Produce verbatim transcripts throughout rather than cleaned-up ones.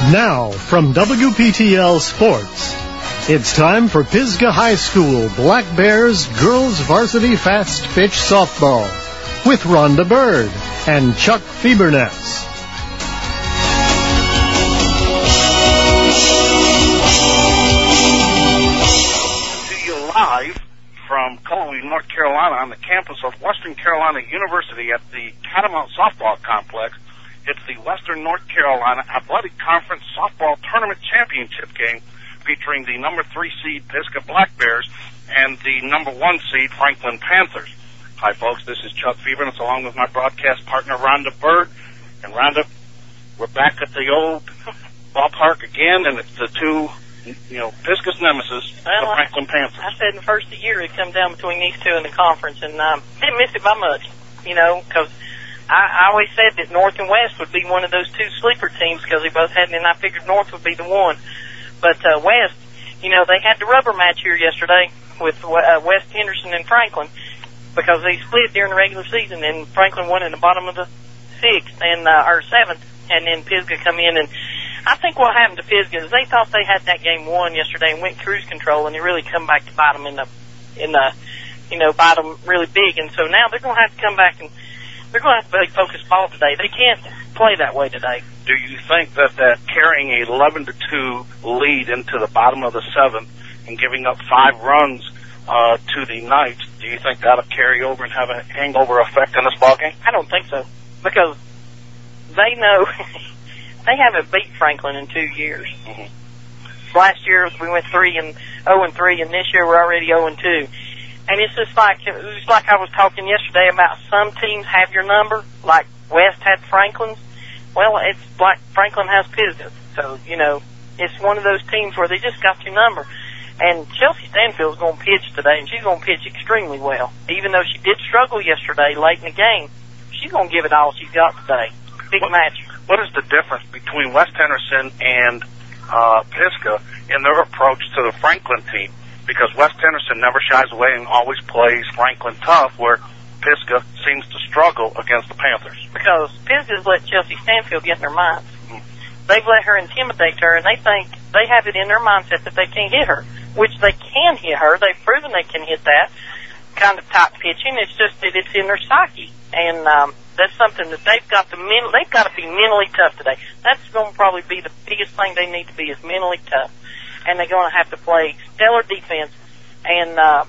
Now, from W P T L Sports, it's time for Pisgah High School Black Bears Girls Varsity Fast Pitch Softball with Rhonda Bird and Chuck Fiebernetz. To you live from Cullowhee, North Carolina, on the campus of Western Carolina University at the Catamount Softball Complex. It's the Western North Carolina Athletic Conference Softball Tournament Championship game featuring the number three seed Pisgah Black Bears and the number one seed Franklin Panthers. Hi, folks. This is Chuck Fiebernetz along with my broadcast partner, Rhonda Bird. And, Rhonda, we're back at the old ballpark again, and it's the two, you know, Pisgah's nemesis, well, the Franklin Panthers. I said in the first of the year it'd come down between these two in the conference, and um, didn't miss it by much, you know, because I, I always said that North and West would be one of those two sleeper teams because they both had, and I figured North would be the one. But uh, West, you know, they had the rubber match here yesterday with uh, West Henderson and Franklin because they split during the regular season, and Franklin won in the bottom of the sixth and uh, or seventh, and then Pisgah come in. And I think what happened to Pisgah is they thought they had that game won yesterday and went cruise control, and they really come back to bite them in the, in the, you know, bite them really big. And so now they're going to have to come back and they're going to have to play focused ball today. They can't play that way today. Do you think that that carrying a eleven to two lead into the bottom of the seventh and giving up five runs uh, to the Knights, do you think that'll carry over and have a hangover effect in this ballgame? I don't think so, because they know they haven't beat Franklin in two years. Mm-hmm. Last year we went three and zero and three, and this year we're already zero and two. And it's just like, it was like I was talking yesterday about some teams have your number, like West had Franklin's. Well, it's like Franklin has Pisgah. So, you know, it's one of those teams where they just got your number. And Chelsea Stanfield's going to pitch today, and she's going to pitch extremely well. Even though she did struggle yesterday late in the game, she's going to give it all she's got today. Big what, match. What is the difference between West Henderson and uh, Pisgah in their approach to the Franklin team? Because West Henderson never shies away and always plays Franklin tough, where Pisgah seems to struggle against the Panthers. Because Pisgah's let Chelsea Stanfield get in their minds. Mm-hmm. They've let her intimidate her, and they think they have it in their mindset that they can't hit her, which they can hit her. They've proven they can hit that kind of top pitching. It's just that it's in their psyche, and um, that's something that they've got to men- they've got to be mentally tough today. That's going to probably be the biggest thing they need to be, is mentally tough. And they're going to have to play stellar defense. And, uh,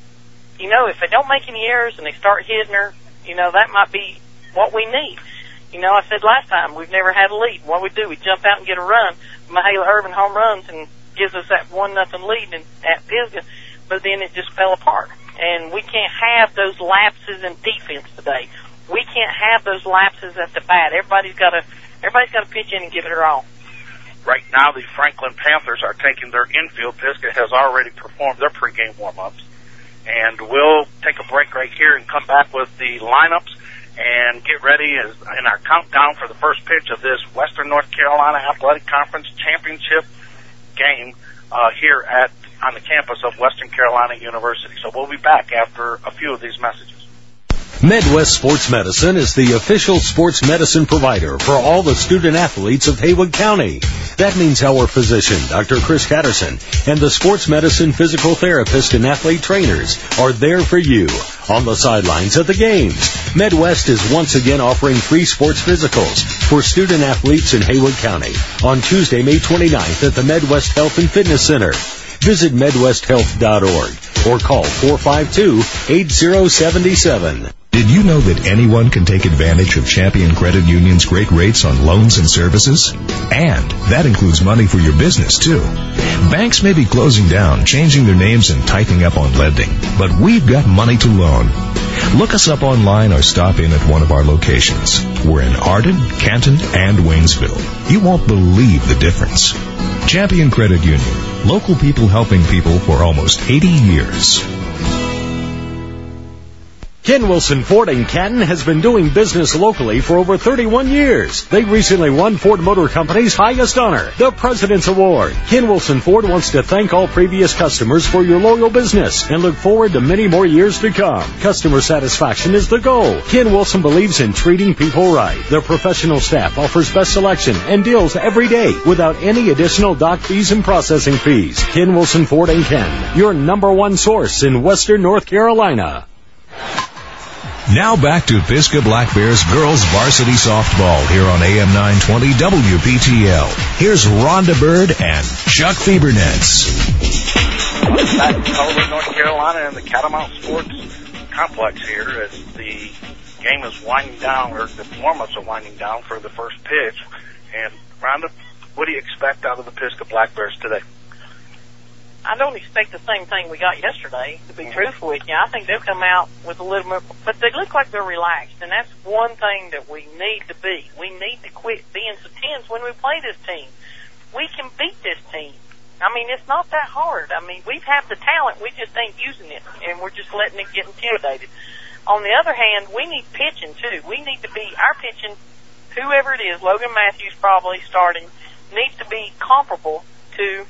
you know, if they don't make any errors and they start hitting her, you know, that might be what we need. You know, I said last time, we've never had a lead. What we do, we jump out and get a run. Mahala Irvin home runs and gives us that one nothing lead in, at Pisgah, but then it just fell apart. And we can't have those lapses in defense today. We can't have those lapses at the bat. Everybody's got to, everybody's got to pitch in and give it her all. Right now, the Franklin Panthers are taking their infield. Pisgah has already performed their pregame warm-ups. And we'll take a break right here and come back with the lineups and get ready as, in our countdown for the first pitch of this Western North Carolina Athletic Conference Championship game uh, here at on the campus of Western Carolina University. So we'll be back after a few of these messages. Medwest Sports Medicine is the official sports medicine provider for all the student-athletes of Haywood County. That means our physician, Doctor Chris Catterson, and the sports medicine physical therapist and athlete trainers are there for you on the sidelines at the games. Medwest is once again offering free sports physicals for student-athletes in Haywood County on Tuesday, May twenty-ninth at the Medwest Health and Fitness Center. Visit medwest health dot org or call four five two, eight zero seven seven. Did you know that anyone can take advantage of Champion Credit Union's great rates on loans and services? And that includes money for your business, too. Banks may be closing down, changing their names, and tightening up on lending, but we've got money to loan. Look us up online or stop in at one of our locations. We're in Arden, Canton, and Waynesville. You won't believe the difference. Champion Credit Union. Local people helping people for almost eighty years. Ken Wilson Ford in Canton has been doing business locally for over thirty-one years. They recently won Ford Motor Company's highest honor, the President's Award. Ken Wilson Ford wants to thank all previous customers for your loyal business and look forward to many more years to come. Customer satisfaction is the goal. Ken Wilson believes in treating people right. Their professional staff offers best selection and deals every day without any additional dock fees and processing fees. Ken Wilson Ford in Canton, your number one source in Western North Carolina. Now back to Pisgah Black Bears girls varsity softball here on A M nine twenty W P T L. Here's Rhonda Bird and Chuck Fiebernetz. Back in Colbert, North Carolina, in the Catamount Sports Complex here, as the game is winding down, or the warm-ups are winding down for the first pitch. And Rhonda, what do you expect out of the Pisgah Black Bears today? I don't expect the same thing we got yesterday, to be mm-hmm. truthful with you. I think they'll come out with a little more, but they look like they're relaxed, and that's one thing that we need to be. We need to quit being so tense when we play this team. We can beat this team. I mean, it's not that hard. I mean, we have the talent, we just ain't using it, and we're just letting it get intimidated. On the other hand, we need pitching, too. We need to be, our pitching, whoever it is, Logan Matthews probably starting, needs to be comparable to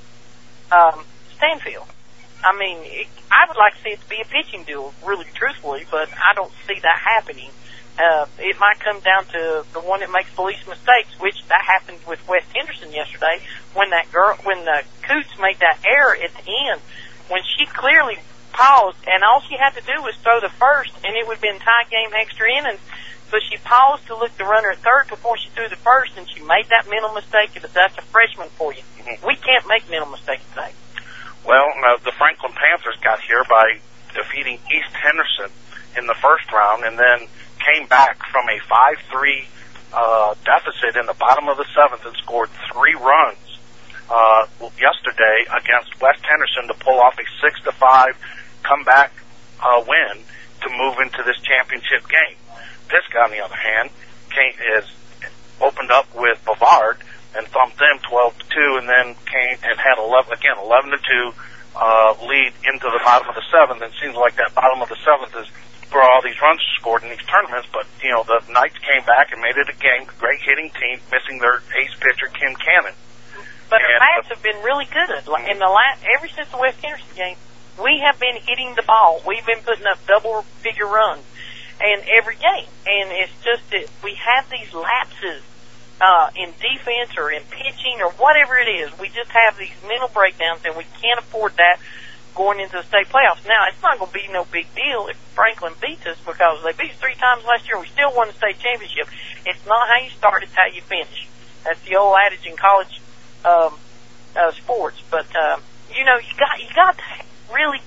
um, Stanfield. I mean, it, I would like to see it to be a pitching duel, really truthfully, but I don't see that happening. Uh, it might come down to the one that makes the least mistakes, which that happened with West Henderson yesterday when that girl, when the Coots made that error at the end, when she clearly paused, and all she had to do was throw the first, and it would have been tie game extra innings. So she paused to look the runner at third before she threw the first, and she made that mental mistake. If that's a freshman for you, mm-hmm. we can't make mental mistakes today. Well, uh, the Franklin Panthers got here by defeating East Henderson in the first round, and then came back from a five three uh, deficit in the bottom of the seventh and scored three runs uh, yesterday against West Henderson to pull off a six to five comeback uh, win to move into this championship game. Pisgah, on the other hand, came, is opened up with Bavard and thumped them twelve to two, and then came and had eleven again eleven to two uh, lead into the bottom of the seventh. And it seems like that bottom of the seventh is where all these runs are scored in these tournaments. But you know, the Knights came back and made it a game. Great hitting team, missing their ace pitcher Kim Cannon. But and, the bats have been really good in the last ever since the West Henderson game. We have been hitting the ball. We've been putting up double figure runs, and every game. And it's just that we have these lapses. Uh, in defense or in pitching or whatever it is, we just have these mental breakdowns, and we can't afford that going into the state playoffs. Now, it's not going to be no big deal if Franklin beats us, because they beat us three times last year. We still won the state championship. It's not how you start, it's how you finish. That's the old adage in college um, uh, sports. But, uh, you know, you got you got to really,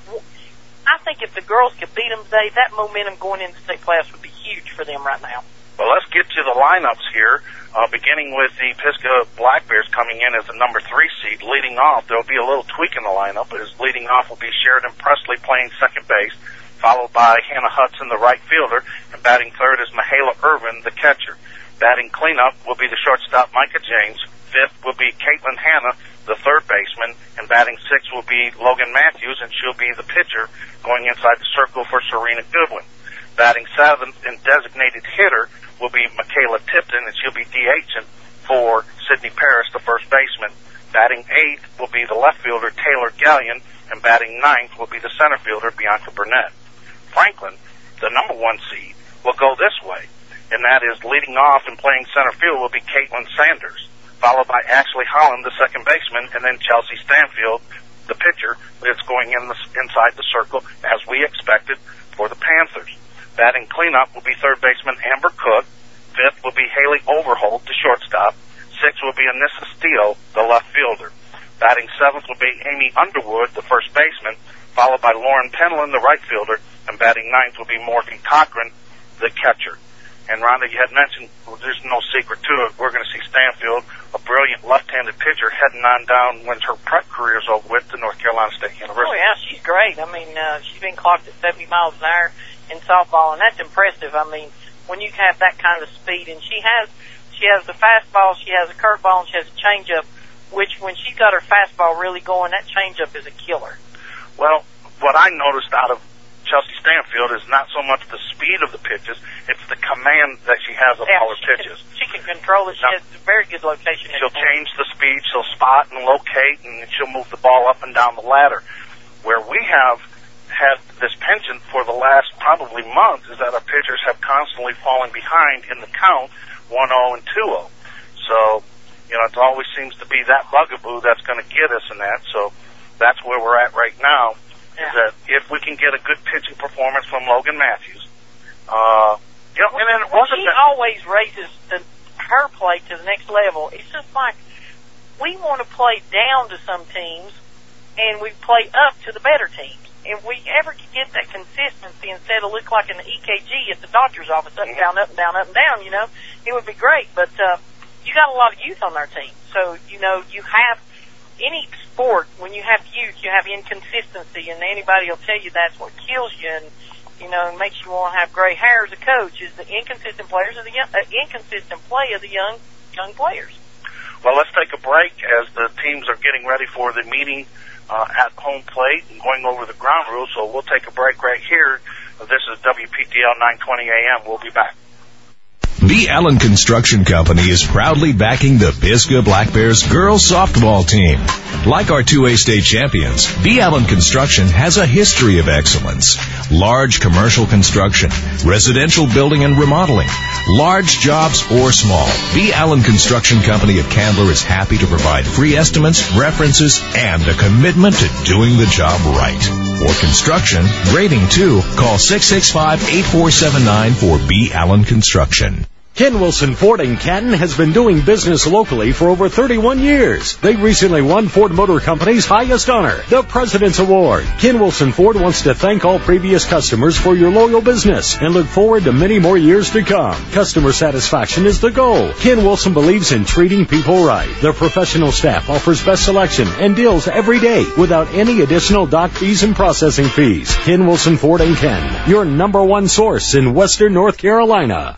I think if the girls could beat them today, that momentum going into the state playoffs would be huge for them right now. Well, let's get to the lineups here, uh, beginning with the Pisgah Black Bears coming in as the number three seed. Leading off, there will be a little tweak in the lineup, as leading off will be Sheridan Presley playing second base, followed by Hannah Hudson, the right fielder, and batting third is Mahala Irvin, the catcher. Batting cleanup will be the shortstop Micah James. Fifth will be Caitlin Hanna, the third baseman, and batting sixth will be Logan Matthews, and she'll be the pitcher going inside the circle for Serena Goodwin. Batting seventh and designated hitter will be Michaela Tipton, and she'll be DHing for Sydney Paris, the first baseman. Batting eighth will be the left fielder Taylor Gallion, and batting ninth will be the center fielder Bianca Burnett. Franklin, the number one seed, will go this way, and that is leading off and playing center field will be Caitlin Sanders, followed by Ashley Holland, the second baseman, and then Chelsea Stanfield, the pitcher, that's going in the, inside the circle, as we expected, for the Panthers. Batting cleanup will be third baseman Amber Cook. Fifth will be Haley Overholt, the shortstop. Sixth will be Anissa Steele, the left fielder. Batting seventh will be Amy Underwood, the first baseman, followed by Lauren Penland, the right fielder. And batting ninth will be Morgan Cochran, the catcher. And Rhonda, you had mentioned, well, there's no secret to it. We're going to see Stanfield, a brilliant left-handed pitcher, heading on down when her prep career is over with to North Carolina State University. Oh, yeah, she's great. I mean, uh, she's been clocked at seventy miles an hour in softball, and that's impressive. I mean, when you have that kind of speed, and she has, she has the fastball, she has a curveball, and she has a changeup, which when she's got her fastball really going, that changeup is a killer. Well, what I noticed out of Chelsea Stanfield is not so much the speed of the pitches, it's the command that she has of yeah, all her she pitches. Can, she can control it. She now, has a very good location. She'll change the speed, she'll spot and locate, and she'll move the ball up and down the ladder. Where we have had this penchant for the last probably month is that our pitchers have constantly fallen behind in the count, one oh and two oh. So, you know, it always seems to be that bugaboo that's going to get us in that. So that's where we're at right now. Yeah. Is that if we can get a good pitching performance from Logan Matthews, uh, you know, and then it well, wasn't she that always raises the, her play to the next level. It's just like we want to play down to some teams, and we play up to the better teams. If we ever could get that consistency instead of look like an E K G at the doctor's office, up and down, up and down, up and down, you know, it would be great. But uh, you got a lot of youth on our team, so you know you have. Any sport, when you have youth, you have inconsistency, and anybody will tell you that's what kills you, and you know, and makes you want to have gray hair as a coach. Is the inconsistent players of the young, uh, inconsistent play of the young young players. Well, let's take a break as the teams are getting ready for the meeting uh, at home plate and going over the ground rules. So we'll take a break right here. This is W P T L nine twenty A M. We'll be back. B. Allen Construction Company is proudly backing the Pisgah Black Bears girls softball team. Like our two A state champions, B. Allen Construction has a history of excellence. Large commercial construction, residential building and remodeling, large jobs or small. B. Allen Construction Company of Candler is happy to provide free estimates, references, and a commitment to doing the job right. For construction, grading too, call six six five, eight four seven nine for B. Allen Construction. Ken Wilson Ford in Canton has been doing business locally for over thirty-one years. They recently won Ford Motor Company's highest honor, the President's Award. Ken Wilson Ford wants to thank all previous customers for your loyal business and look forward to many more years to come. Customer satisfaction is the goal. Ken Wilson believes in treating people right. Their professional staff offers best selection and deals every day without any additional dock fees and processing fees. Ken Wilson Ford in Canton, your number one source in Western North Carolina.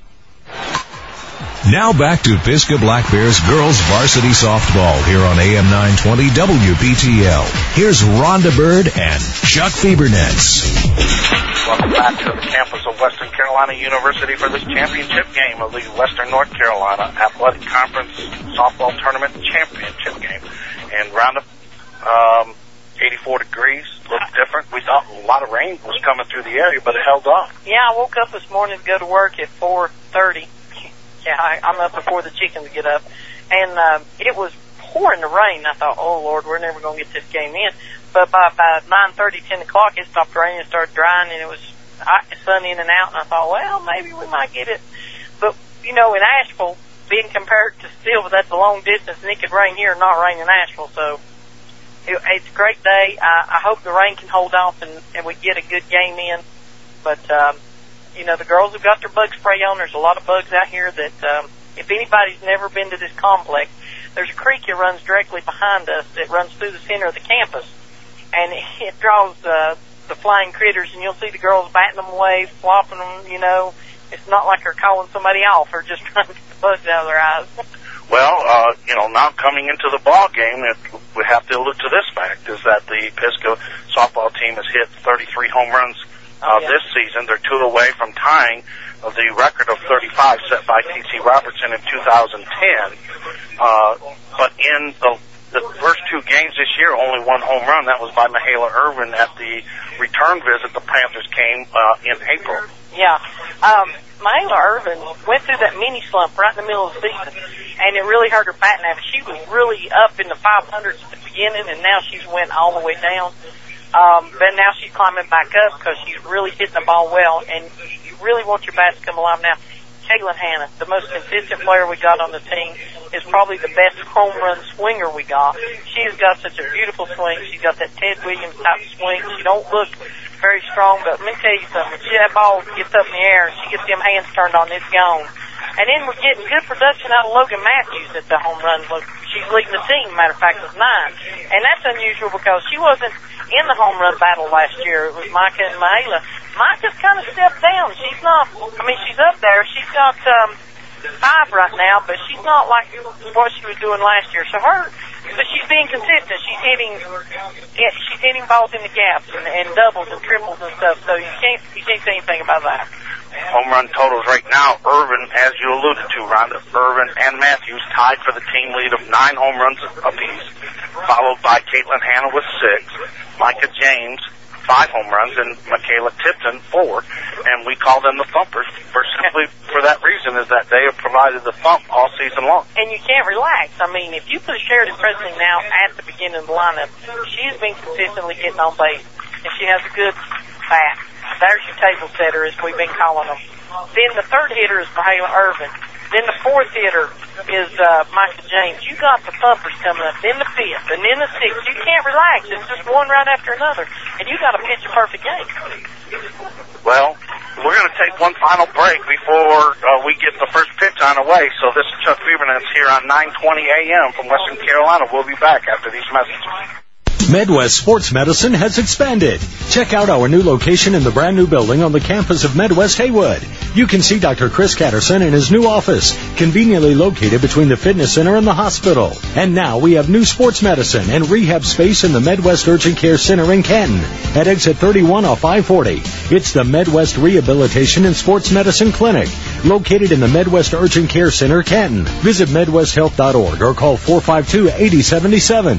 Now back to Pisgah Black Bears girls varsity softball here on A M nine twenty W P T L. Here's Rhonda Bird and Chuck Fiebernetz. Welcome back to the campus of Western Carolina University for this championship game of the Western North Carolina Athletic Conference Softball Tournament Championship game. And Rhonda, um, eighty-four degrees, looked different. We thought a lot of rain was coming through the area, but it held off. Yeah, I woke up this morning to go to work at four thirty. Yeah, I, I'm up before the chickens get up. And uh, it was pouring the rain. I thought, oh, Lord, we're never going to get this game in. But by about nine thirty, ten o'clock, it stopped raining and started drying, and it was sun in and out. And I thought, well, maybe we might get it. But, you know, in Asheville, being compared to still, that's a long distance, and it could rain here and not rain in Asheville. So it, it's a great day. I, I hope the rain can hold off and, and we get a good game in. But, um, you know, the girls have got their bug spray on. There's a lot of bugs out here that, um, if anybody's never been to this complex, there's a creek that runs directly behind us that runs through the center of the campus. And it, it draws, uh, the flying critters, and you'll see the girls batting them away, flopping them, you know. It's not like they're calling somebody off. They're just trying to get the bugs out of their eyes. Well, uh, you know, now coming into the ball game, it, we have to allude to this fact, is that the Pisgah softball team has hit thirty-three home runs uh, oh, yeah. this season. They're two away from tying of the record of thirty-five set by T C Robertson in two thousand ten. Uh, but in the, the first two games this year, only one home run. That was by Mahala Irvin at the return visit the Panthers came uh, in April. Yeah. Um, Mahala Irvin went through that mini slump right in the middle of the season, and it really hurt her batting average. She was really up in the five hundreds at the beginning, and now she's went all the way down. Um, but now she's climbing back up because she's really hitting the ball well, and you really want your bats to come alive now. Kaylin Hanna, the most consistent player we got on the team, is probably the best home run swinger we got. She has got such a beautiful swing. She's got that Ted Williams type swing. She don't look very strong, but let me tell you something. She, that ball gets up in the air, and she gets them hands turned on, it's gone. And then we're getting good production out of Logan Matthews at the home run. She's leading the team, matter of fact, with nine. And that's unusual because she wasn't in the home run battle last year. It was Micah and Mahala. Micah's kind of stepped down. She's not, I mean, she's up there. She's got um, five right now, but she's not like what she was doing last year. So her but she's being consistent. She's hitting, she's hitting balls in the gaps and, and doubles and triples and stuff. So you can't, you can't say anything about that. Home run totals right now, Irvin, as you alluded to, Rhonda, Irvin and Matthews tied for the team lead of nine home runs apiece, followed by Caitlin Hanna with six, Micah James, five home runs, and Michaela Tipton, four. And we call them the Thumpers for simply for that reason, is that they have provided the thump all season long. And you can't relax. I mean, if you put Sheridan Presley now at the beginning of the lineup, she's been consistently getting on base, and she has a good bat. There's your table setter, as we've been calling them. Then the third hitter is Mahala Irvin. Then the fourth hitter is uh, Micah James. You got the thumpers coming up. Then the fifth, and then the sixth. You can't relax. It's just one right after another, and you got to pitch a perfect game. Well, we're going to take one final break before uh, we get the first pitch on the way. So this is Chuck Fiebernuts here on nine twenty A M from Western Carolina. We'll be back after these messages. Medwest Sports Medicine has expanded. Check out our new location in the brand new building on the campus of Medwest Haywood. You can see Doctor Chris Catterson in his new office, conveniently located between the fitness center and the hospital. And now we have new sports medicine and rehab space in the Medwest Urgent Care Center in Canton at exit thirty-one off I forty. It's the Medwest Rehabilitation and Sports Medicine Clinic, located in the Medwest Urgent Care Center, Canton. Visit Medwest Health dot org or call four five two, eight zero seven seven.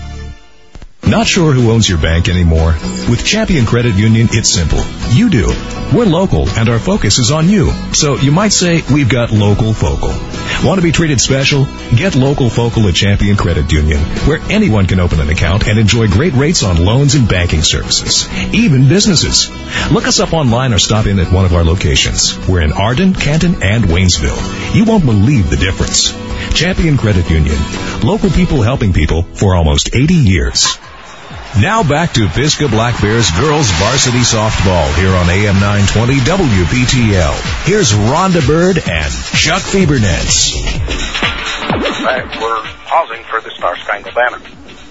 Not sure who owns your bank anymore? With Champion Credit Union, it's simple. You do. We're local, and our focus is on you. So you might say we've got local focal. Want to be treated special? Get local focal at Champion Credit Union, where anyone can open an account and enjoy great rates on loans and banking services, even businesses. Look us up online or stop in at one of our locations. We're in Arden, Canton, and Waynesville. You won't believe the difference. Champion Credit Union. Local people helping people for almost eighty years. Now back to Pisgah Black Bears girls varsity softball here on A M nine twenty W P T L. Here's Rhonda Bird and Chuck Fiebernuts. Right, we're pausing for the Star Spangled Banner.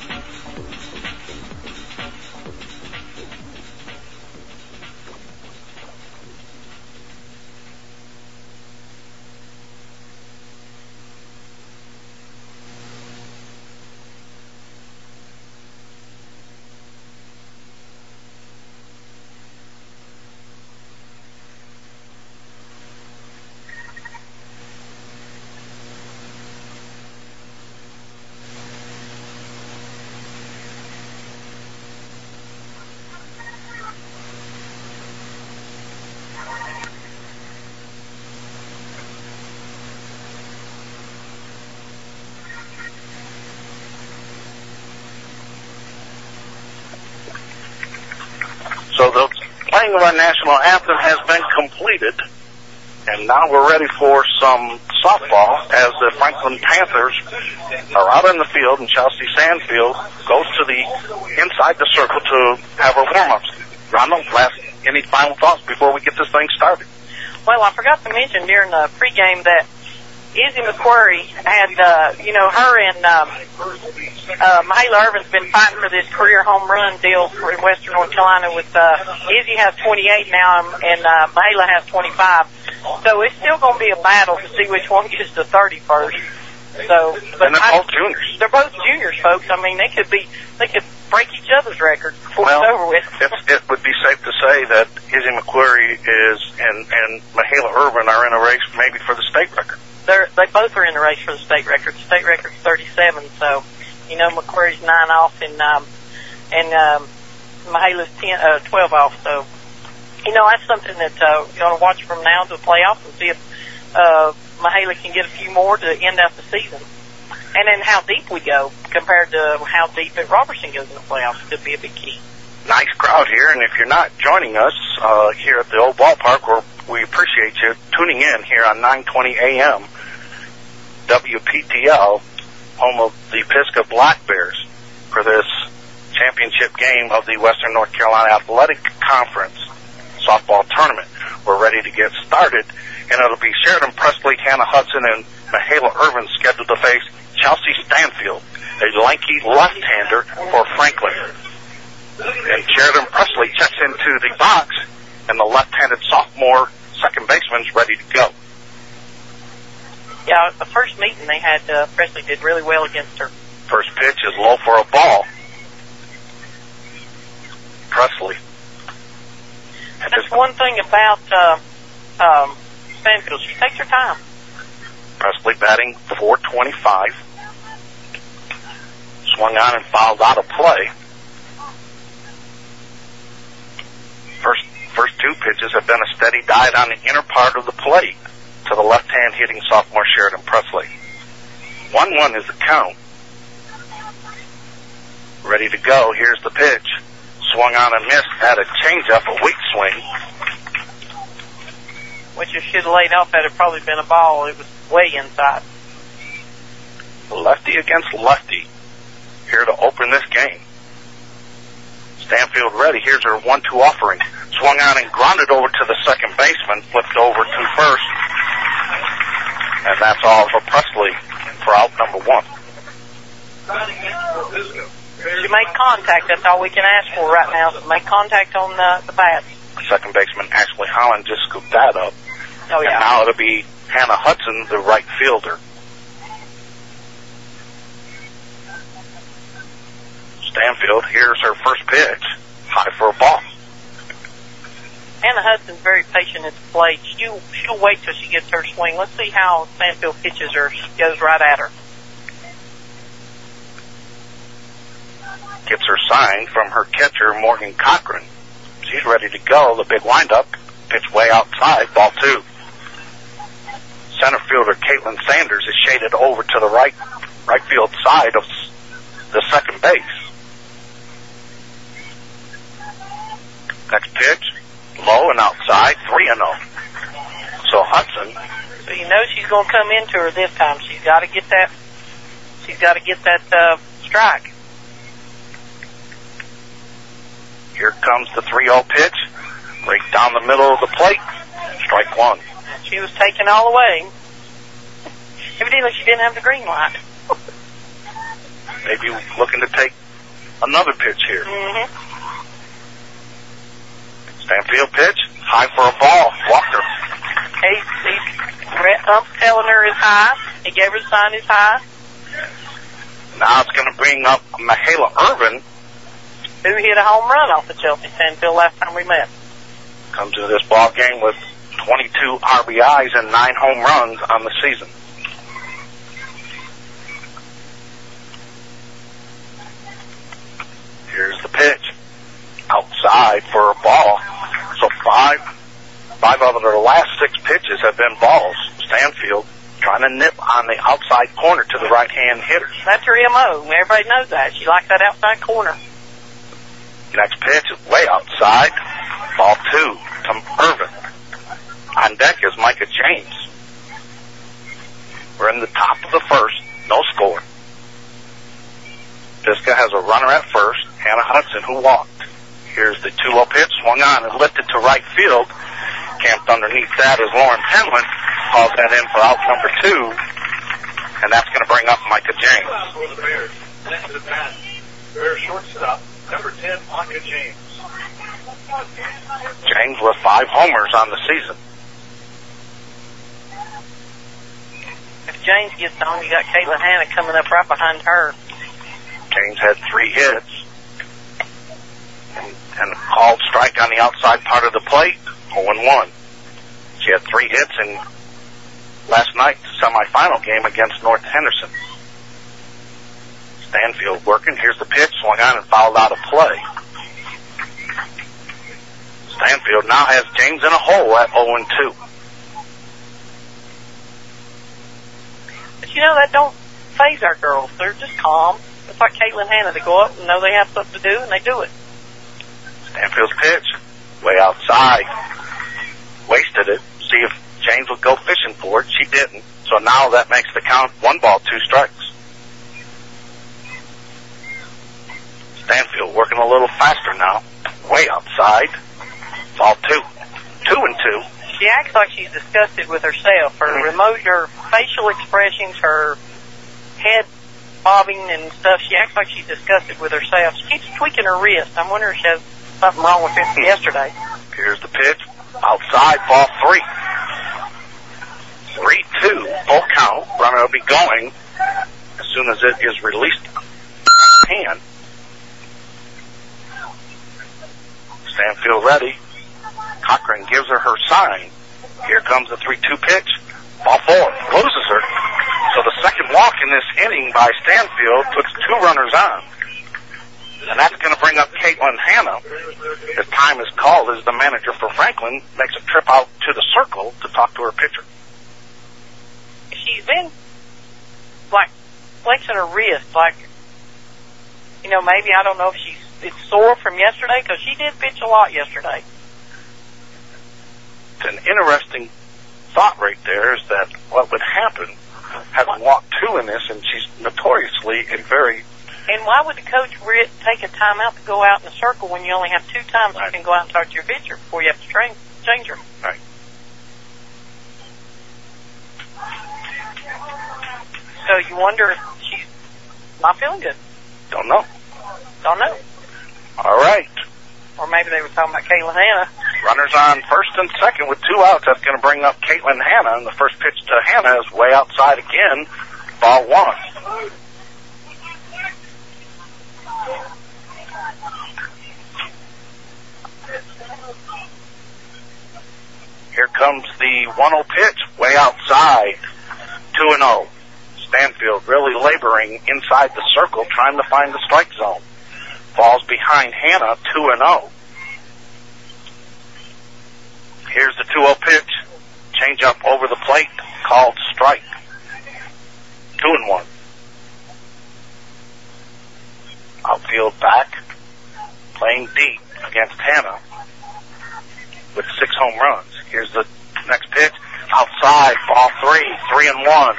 So the playing of our national anthem has been completed, and now we're ready for some softball as the Franklin Panthers are out in the field, and Chelsea Sandfield goes to the inside the circle to have her warm-ups. Ronald, last, any final thoughts before we get this thing started? Well, I forgot to mention during the pregame that Izzy McQuarrie had, uh, you know, her and um, uh, Mahala Irvin's been fighting for this career home run deal for Western North Carolina. With uh, Izzy has twenty-eight now, and uh, Mahala has twenty-five. So it's still going to be a battle to see which one gets to thirty first. So, but and they're I, both juniors. They're both juniors, folks. I mean, they could be, they could break each other's record before well, it's over with. it, it would be safe to say that Izzy McQuarrie is and and Mahala Irvin are in a race maybe for the state record. They're, they both are in the race for the state record. The state record's thirty-seven, so, you know, McQuarrie's nine off, and, um, and, um, Mahala's ten, uh, twelve off, so, you know, that's something that, uh, you want to watch from now to the playoffs and see if, uh, Mahala can get a few more to end out the season. And then how deep we go compared to how deep at Robertson goes in the playoffs could be a big key. Nice crowd here, and if you're not joining us, uh, here at the old ballpark, we're, we appreciate you tuning in here on nine twenty A M W P T L, home of the Pisgah Black Bears, for this championship game of the Western North Carolina Athletic Conference softball tournament. We're ready to get started, and it'll be Sheridan Presley, Hannah Hudson, and Mahala Irvin scheduled to face Chelsea Stanfield, a lanky left-hander for Franklin. And Sheridan Presley checks into the box, and the left-handed sophomore second baseman's ready to go. Yeah, the first meeting they had, uh, Presley did really well against her. First pitch is low for a ball. Presley. That's one thing about uh, um, Stanfield. She takes her time. Presley batting four twenty-five. Swung on and fouled out of play. First, first two pitches have been a steady diet on the inner part of the plate to the left-hand hitting sophomore Sheridan Presley. one one is the count. Ready to go. Here's the pitch. Swung on and missed. Had a changeup, a weak swing. Which if she'd laid off, had it probably been a ball. It was way inside. Lefty against lefty. Here to open this game. Stanfield ready. Here's her one two offering. Swung on and grounded over to the second baseman. Flipped over to first. And that's all for Presley for out number one. She made contact. That's all we can ask for right now. So make contact on the, the bat. Second baseman Ashley Holland just scooped that up. Oh, yeah. And now it'll be Hannah Hudson, the right fielder. Stanfield, here's her first pitch. High for a ball. Hannah Hudson's very patient at the plate. She'll, she'll wait till she gets her swing. Let's see how Stanfield pitches her. She goes right at her. Gets her sign from her catcher, Morgan Cochran. She's ready to go. The big windup. Pitch way outside. Ball two. Center fielder Caitlin Sanders is shaded over to the right, right field side of the second base. Next pitch. Low and outside. three and oh. So Hudson. So you know she's going to come into her this time. She's got to get that, she's got to get that, uh, strike. Here comes the three oh pitch. Right down the middle of the plate. Strike one. She was taken all the way. Evidently she didn't have the green light. Maybe looking to take another pitch here. Mm-hmm. Stanfield pitch. High for a ball. Walker. He, he's Ump's telling her it's high. He gave her the sign it's high. Now it's going to bring up Michaela Irvin, who hit a home run off of Chelsea Stanfield last time we met. Comes into this ball game with twenty-two R B Is and nine home runs on the season. Here's the pitch. Outside for a ball. So five, five of their last six pitches have been balls. Stanfield trying to nip on the outside corner to the right-hand hitter. That's her M O. Everybody knows that. She likes that outside corner. Next pitch is way outside. Ball two to Irvin. On deck is Micah James. We're in the top of the first. No score. Pisgah has a runner at first. Hannah Hudson, who walked. Here's the two oh pitch. Swung on and lifted to right field. Camped underneath that is Lauren Penland. Calls that in for out number two. And that's going to bring up Micah James. For the Bears. Next to the bat. Bears shortstop. Number ten, Micah James. James with five homers on the season. If James gets on, you got Caitlin Hanna coming up right behind her. James had three hits. And, and a called strike on the outside part of the plate. oh and one. She had three hits in last night's semifinal game against North Henderson. Stanfield working. Here's the pitch. Swung on and fouled out of play. Stanfield now has James in a hole at oh and two. But you know, that don't phase our girls. They're just calm. It's like Caitlin Hanna. They go up and know they have something to do, and they do it. Stanfield's pitch. Way outside. Wasted it. See if James would go fishing for it. She didn't. So now that makes the count one ball, two strikes. Stanfield working a little faster now. Way outside. Ball two. Two and two. She acts like she's disgusted with herself. Her mm-hmm. remote, her facial expressions, her head bobbing and stuff. She acts like she's disgusted with herself. She keeps tweaking her wrist. I'm wondering if she has something wrong with it from yesterday. Here's the pitch. Outside, ball three. Three, two, full count. Runner will be going as soon as it is released can. Stanfield ready. Cochran gives her her sign. Here comes the three two pitch. Ball four. Loses her. So the second walk in this inning by Stanfield puts two runners on. And that's going to bring up Caitlin Hanna. As time is called as the manager for Franklin makes a trip out to the circle to talk to her pitcher. She's been, like, flexing her wrist, like, you know, maybe, I don't know if she's it's sore from yesterday, because she did pitch a lot yesterday. It's an interesting thought right there is that what would happen, having walked two in this, and she's notoriously a very... And why would the coach re- take a timeout to go out in the circle when you only have two times right. you can go out and talk to your pitcher before you have to train, change her? Right. So you wonder if she's not feeling good. Don't know. Don't know. All right. Or maybe they were talking about Caitlin Hanna. Runners on first and second with two outs. That's going to bring up Caitlin Hanna. And the first pitch to Hanna is way outside again. Ball one. Here comes the one oh pitch. Way outside. two and oh. Stanfield really laboring inside the circle, trying to find the strike zone. Falls behind Hanna, two and oh. Here's the two oh pitch. Change up over the plate, called strike. Two and one. Outfield back, playing deep against Hanna with six home runs. Here's the next pitch. Outside, ball three, three and one.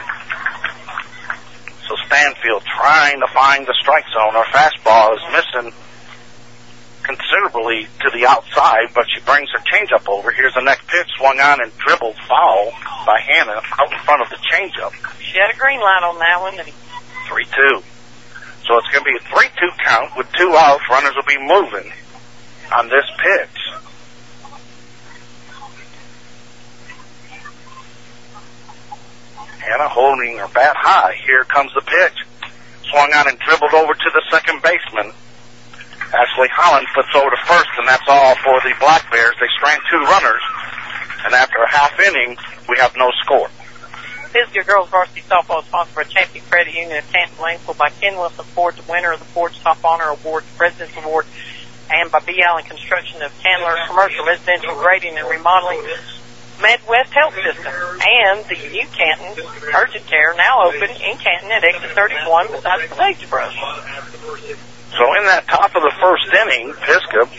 So Stanfield trying to find the strike zone. Her fastball is missing considerably to the outside, but she brings her changeup over. Here's the next pitch, swung on and dribbled foul by Hanna out in front of the changeup. She had a green light on that one. three two. So it's going to be a three two count with two outs. Runners will be moving on this pitch. Hanna holding her bat high. Here comes the pitch. Swung on and dribbled over to the second baseman. Ashley Holland flips over to first, and that's all for the Black Bears. They strand two runners, and after a half inning, we have no score. Pisgah Girls Varsity Softball is sponsored by Champion Credit Union of Canton Lanesville, by Ken Wilson Ford, the winner of the Ford Top Honor Award, the President's Award, and by B. Allen Construction of Candler Commercial Residential Grading and Remodeling, Midwest Health System, and the new Canton Urgent Care, now open in Canton at exit thirty-one beside the sagebrush. So in that top of the first inning, Pisgah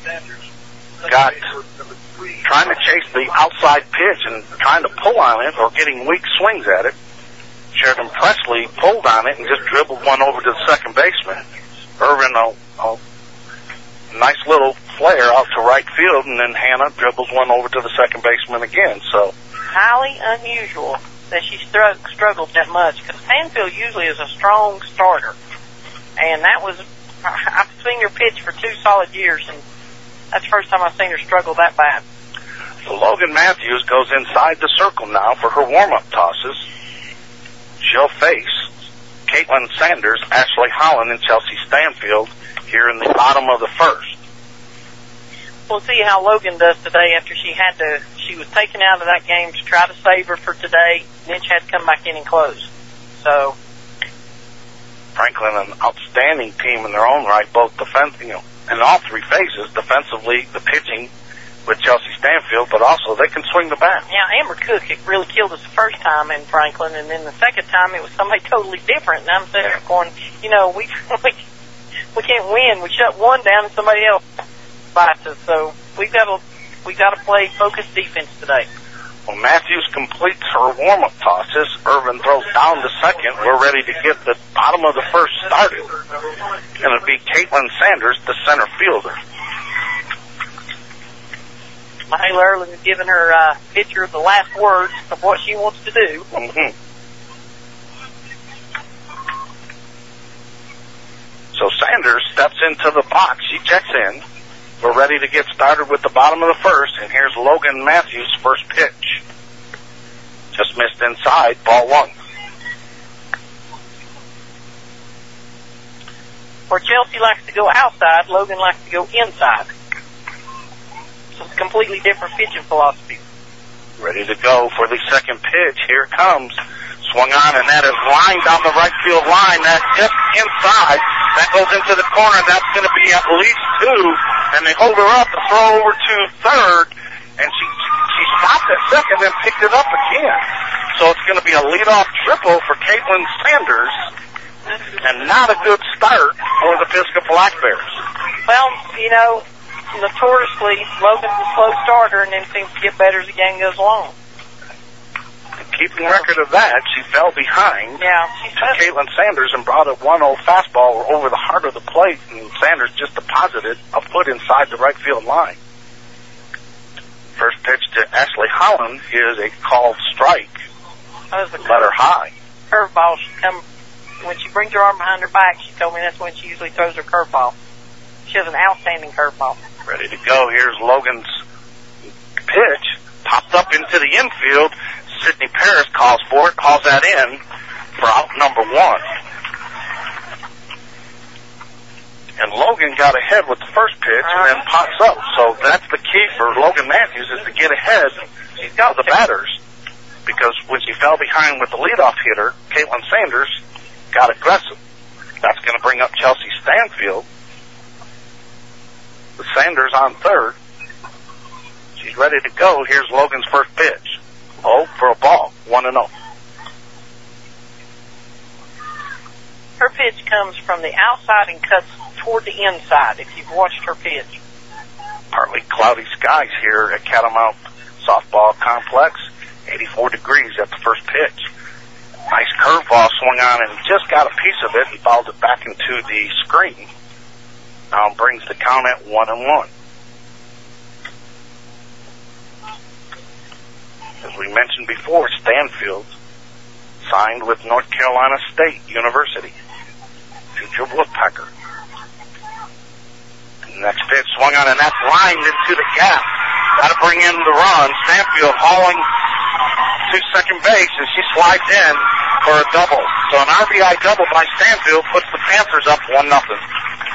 got trying to chase the outside pitch and trying to pull on it or getting weak swings at it. Sheridan Presley pulled on it and just dribbled one over to the second baseman. Irvin, a, a nice little flare out to right field, and then Hanna dribbles one over to the second baseman again. So highly unusual that she str- struggled that much, because Stanfield usually is a strong starter, and that was I've seen her pitch for two solid years, and that's the first time I've seen her struggle that bad. So Logan Matthews goes inside the circle now for her warm-up tosses. She'll face Caitlin Sanders, Ashley Holland, and Chelsea Stanfield here in the bottom of the first. We'll see how Logan does today after she had to, she was taken out of that game to try to save her for today, and then she had to come back in and close. So Franklin, an outstanding team in their own right, both defense, you know, in all three phases, defensively, the pitching with Chelsea Stanfield, but also they can swing the bat. Yeah, Amber Cook, it really killed us the first time in Franklin, and then the second time it was somebody totally different, and I'm sitting there going, you know, we, we, we can't win. We shut one down and somebody else bites us, so we've got to, we've got to play focused defense today. Well, Matthews completes her warm-up tosses. Irvin throws down to second. We're ready to get the bottom of the first started. And it'll be Caitlin Sanders, the center fielder. Mahala Erlin has given her uh, pitcher the last words of what she wants to do. Mm-hmm. So Sanders steps into the box. She checks in. We're ready to get started with the bottom of the first, and here's Logan Matthews' first pitch. Just missed inside, ball one. Where Chelsea likes to go outside, Logan likes to go inside. So it's a completely different pitching philosophy. Ready to go for the second pitch. Here it comes. Swung on, and that is lined down the right field line. That's just inside. That goes into the corner. That's going to be at least two. And they hold her up to throw over to third. And she she stopped at second and picked it up again. So it's going to be a leadoff triple for Caitlin Sanders. And not a good start for the Pisgah Black Bears. Well, you know, notoriously, Logan's a slow starter and then seems to get better as the game goes along. Keeping record of that, she fell behind yeah, to Caitlin Sanders and brought a one oh fastball over the heart of the plate, and Sanders just deposited a foot inside the right field line. First pitch to Ashley Holland is a called strike. That was a Let her high. Curveball. She come when she brings her arm behind her back. She told me that's when she usually throws her curveball. She has an outstanding curveball. Ready to go. Here's Logan's pitch. Popped up into the infield. Sydney Paris calls for it, calls that in for out number one. And Logan got ahead with the first pitch and then pops up. So that's the key for Logan Matthews, is to get ahead of the batters. Because when she fell behind with the leadoff hitter, Caitlin Sanders got aggressive. That's going to bring up Chelsea Stanfield. With Sanders on third. She's ready to go. Here's Logan's first pitch. Oh, for a ball. One and oh. Her pitch comes from the outside and cuts toward the inside, if you've watched her pitch. Partly cloudy skies here at Catamount Softball Complex. eighty-four degrees at the first pitch. Nice curveball swung on and just got a piece of it and fouled it back into the screen. Now brings the count at one and one. As we mentioned before, Stanfield signed with North Carolina State University. Future Woodpecker. Next pitch swung on, and that's lined into the gap. Got to bring in the run. Stanfield hauling to second base, and she slides in for a double. So an R B I double by Stanfield puts the Panthers up one nothing.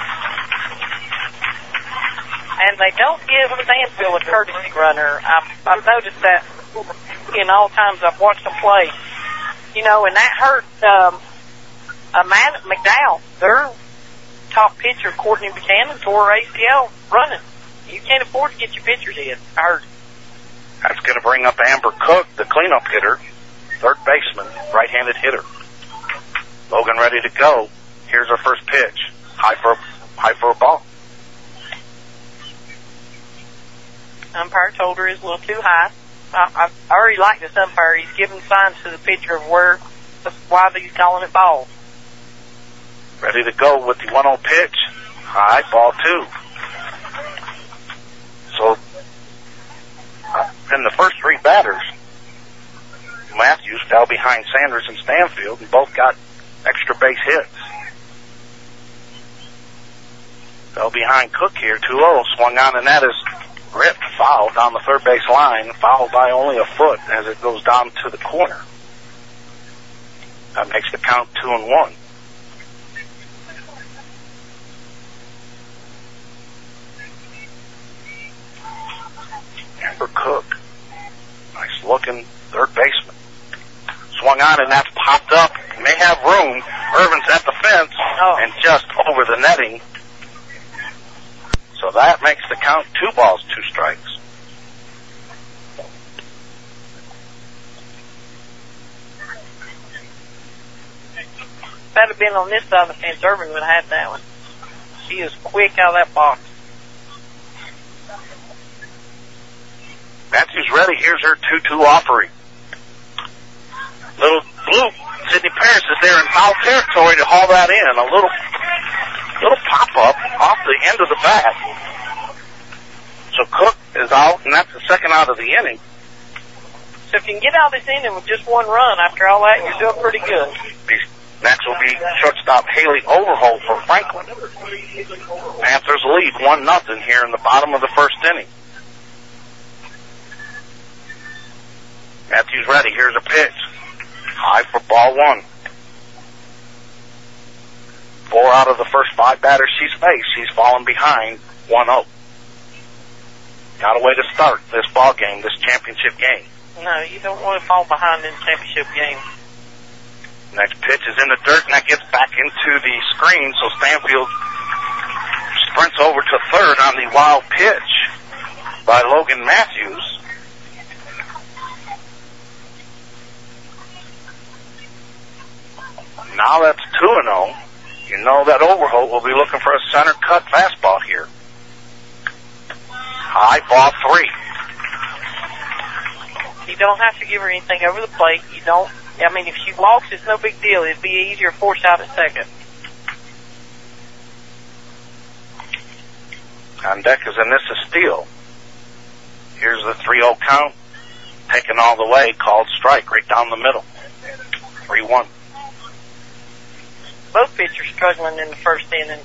And they don't give Stanfield a courtesy runner. I've, I've noticed that in all times I've watched them play. You know, and that hurt um, a man at McDowell. Their top pitcher, Courtney Buchanan, tore her A C L running. You can't afford to get your pitchers in. I heard. That's going to bring up Amber Cook, the cleanup hitter, third baseman, right-handed hitter. Logan ready to go. Here's her first pitch. High for, high for a ball. Umpire told her it's a little too high. I, I already like this umpire. He's giving signs to the pitcher of where, why he's calling it ball. Ready to go with the one oh pitch. High, ball two. So, uh, in the first three batters, Matthews fell behind Sanders and Stanfield, and both got extra base hits. Fell behind Cook here, two oh, swung on, and that is ripped, foul down the third base line, fouled by only a foot as it goes down to the corner. That makes the count two and one. Amber Cook, nice looking third baseman. Swung on, and that's popped up. May have room. Irvin's at the fence oh. and just over the netting. So that makes the count two balls, two strikes. If that had been on this side of the fence, Irvin would have had that one. She is quick out of that box. Matthews ready. Here's her two two offering. Little blue. Sydney Paris is there in foul territory to haul that in. A little little pop-up off the end of the bat. So Cook is out, and that's the second out of the inning. So if you can get out of this inning with just one run after all that, you're doing pretty good. Next will be shortstop Haley Overholt for Franklin. Panthers lead one nothing here in the bottom of the first inning. Matthews ready. Here's a pitch. High for ball one. Four out of the first five batters she's faced, she's fallen behind one oh. Got a way to start this ball game, this championship game. No, you don't want to fall behind in the championship game. Next pitch is in the dirt, and that gets back into the screen, so Stanfield sprints over to third on the wild pitch by Logan Matthews. Now that's two and oh. You know that Overholt will be looking for a center cut fastball here. High, ball three. You don't have to give her anything over the plate. You don't, I mean, if she walks, it's no big deal. It'd be easier to force out at second. On deck is in this a steal. Here's the three oh count. Taken all the way, called strike right down the middle. three one. Both pitchers struggling in the first inning.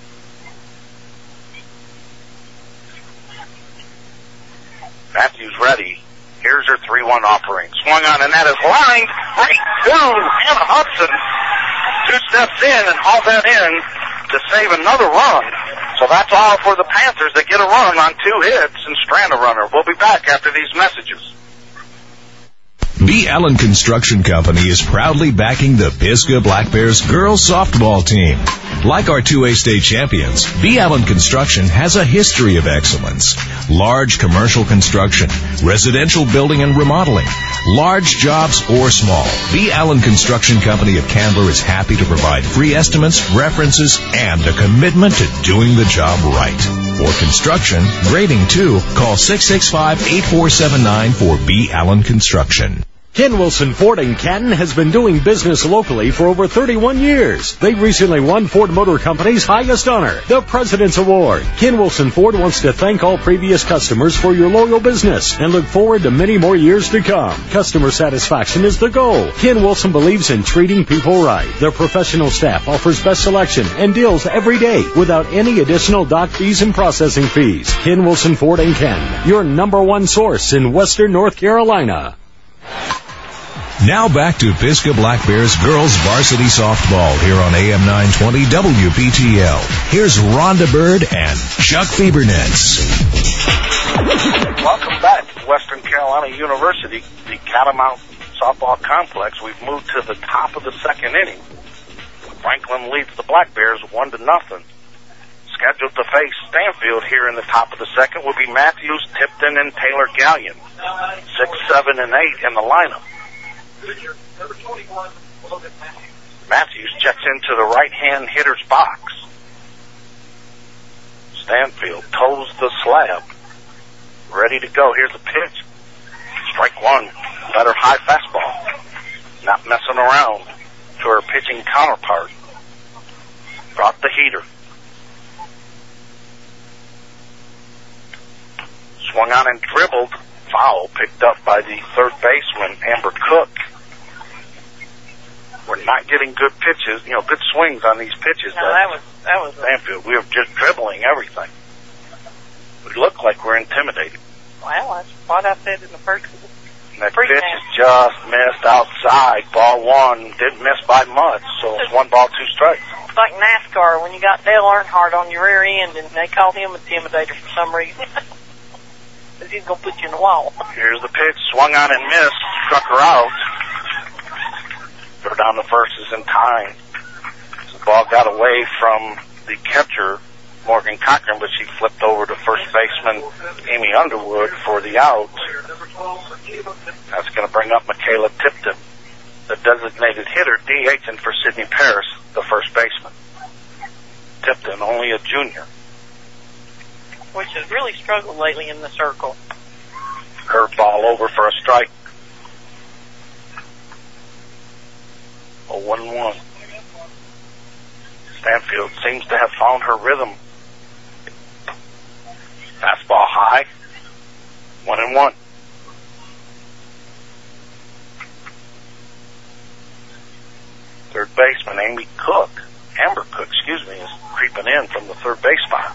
Matthews ready. Here's her three one offering. Swung on, and that is lined right to Hannah Hudson. Two steps in and haul that in to save another run. So that's all for the Panthers. They get a run on two hits and strand a runner. We'll be back after these messages. B. Allen Construction Company is proudly backing the Pisgah Black Bears girls softball team. Like our two A state champions, B. Allen Construction has a history of excellence. Large commercial construction, residential building and remodeling, large jobs or small. B. Allen Construction Company of Candler is happy to provide free estimates, references, and a commitment to doing the job right. For construction, grading too, call six six five, eight four seven nine for B. Allen Construction. Ken Wilson Ford in Canton has been doing business locally for over thirty-one years. They recently won Ford Motor Company's highest honor, the President's Award. Ken Wilson Ford wants to thank all previous customers for your loyal business and look forward to many more years to come. Customer satisfaction is the goal. Ken Wilson believes in treating people right. Their professional staff offers best selection and deals every day without any additional dock fees and processing fees. Ken Wilson Ford in Canton, your number one source in Western North Carolina. Now back to Pisgah Black Bears girls varsity softball here on A M nine twenty W P T L. Here's Rhonda Bird and Chuck Fiebernetz. Welcome back to Western Carolina University, the Catamount softball complex. We've moved to the top of the second inning. Franklin leads the Black Bears one to nothing. Scheduled to face Stanfield here in the top of the second will be Matthews, Tipton, and Taylor Gallion. Six, seven, and eight in the lineup. Matthews checks into the right-hand hitter's box. Stanfield toes the slab. Ready to go. Here's the pitch. Strike one. Better high fastball. Not messing around to her pitching counterpart. Brought the heater. Swung on and dribbled. Foul picked up by the third baseman, Amber Cook. We're not getting good pitches, you know, good swings on these pitches. No, that was, that was Stanfield. We were just dribbling everything. We look like we're intimidated. Well, that's what I said in the first. That pitch is just missed outside. Ball one. Didn't miss by much, so it's one ball, two strikes. It's like NASCAR when you got Dale Earnhardt on your rear end and they called him Intimidator for some reason. Because he's going to put you in the wall. Here's the pitch. Swung on and missed. Struck her out. Throw down the first is in time. So the ball got away from the catcher, Morgan Cochran, but she flipped over to first baseman Amy Underwood for the out. That's going to bring up Michaela Tipton, the designated hitter, DHing for Sydney Paris, the first baseman. Tipton, only a junior. Which has really struggled lately in the circle. Curved ball over for a strike. A one one. Stanfield seems to have found her rhythm. Fastball high. One and one. Third baseman Amy Cook, Amber Cook, excuse me, is creeping in from the third base spot.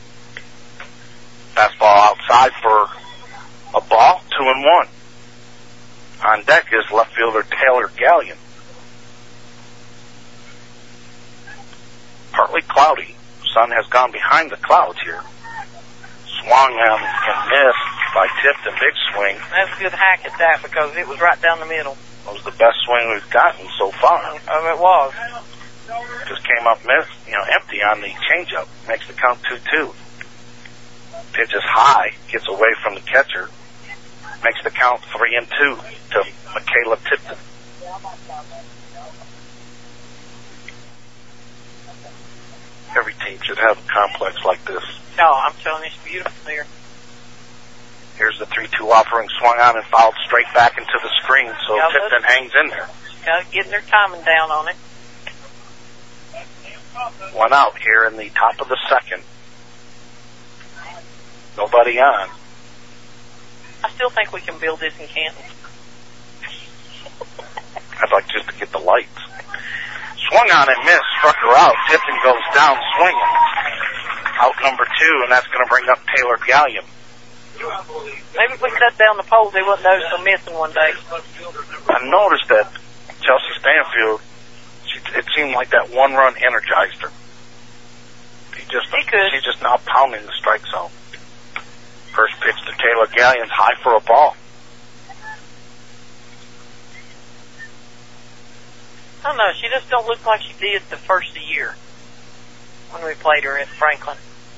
Fastball outside for a ball, two and one. On deck is left fielder Taylor Gallion. partly cloudy. Sun has gone behind the clouds here. Swung um, and missed by Tipton. Big swing. That's a good hack at that because it was right down the middle. It was the best swing we've gotten so far. Oh, it was. Just came up missed, you know, empty on the changeup. Makes the count two two. Pitch is high, gets away from the catcher. Makes the count three and two to Michaela Tipton. Every team should have a complex like this. No, I'm telling you, it's beautiful here. Here's the three two offering, swung on and fouled straight back into the screen, so yeah, Tipton hangs in there. Got to get their timing down on it. One out here in the top of the second. Nobody on. I still think we can build this in Canton. I'd like just to get the lights. Swung on and missed, struck her out. Tipton goes down swinging. Out number two, and that's going to bring up Taylor Gallion. Maybe if we cut down the poles, they wouldn't notice them missing one day. I noticed that Chelsea Stanfield, she, it seemed like that one run energized her. She just, she could. She's just now pounding the strike zone. First pitch to Taylor Gallion's high for a ball. I don't know. She just don't look like she did the first of the year when we played her at Franklin.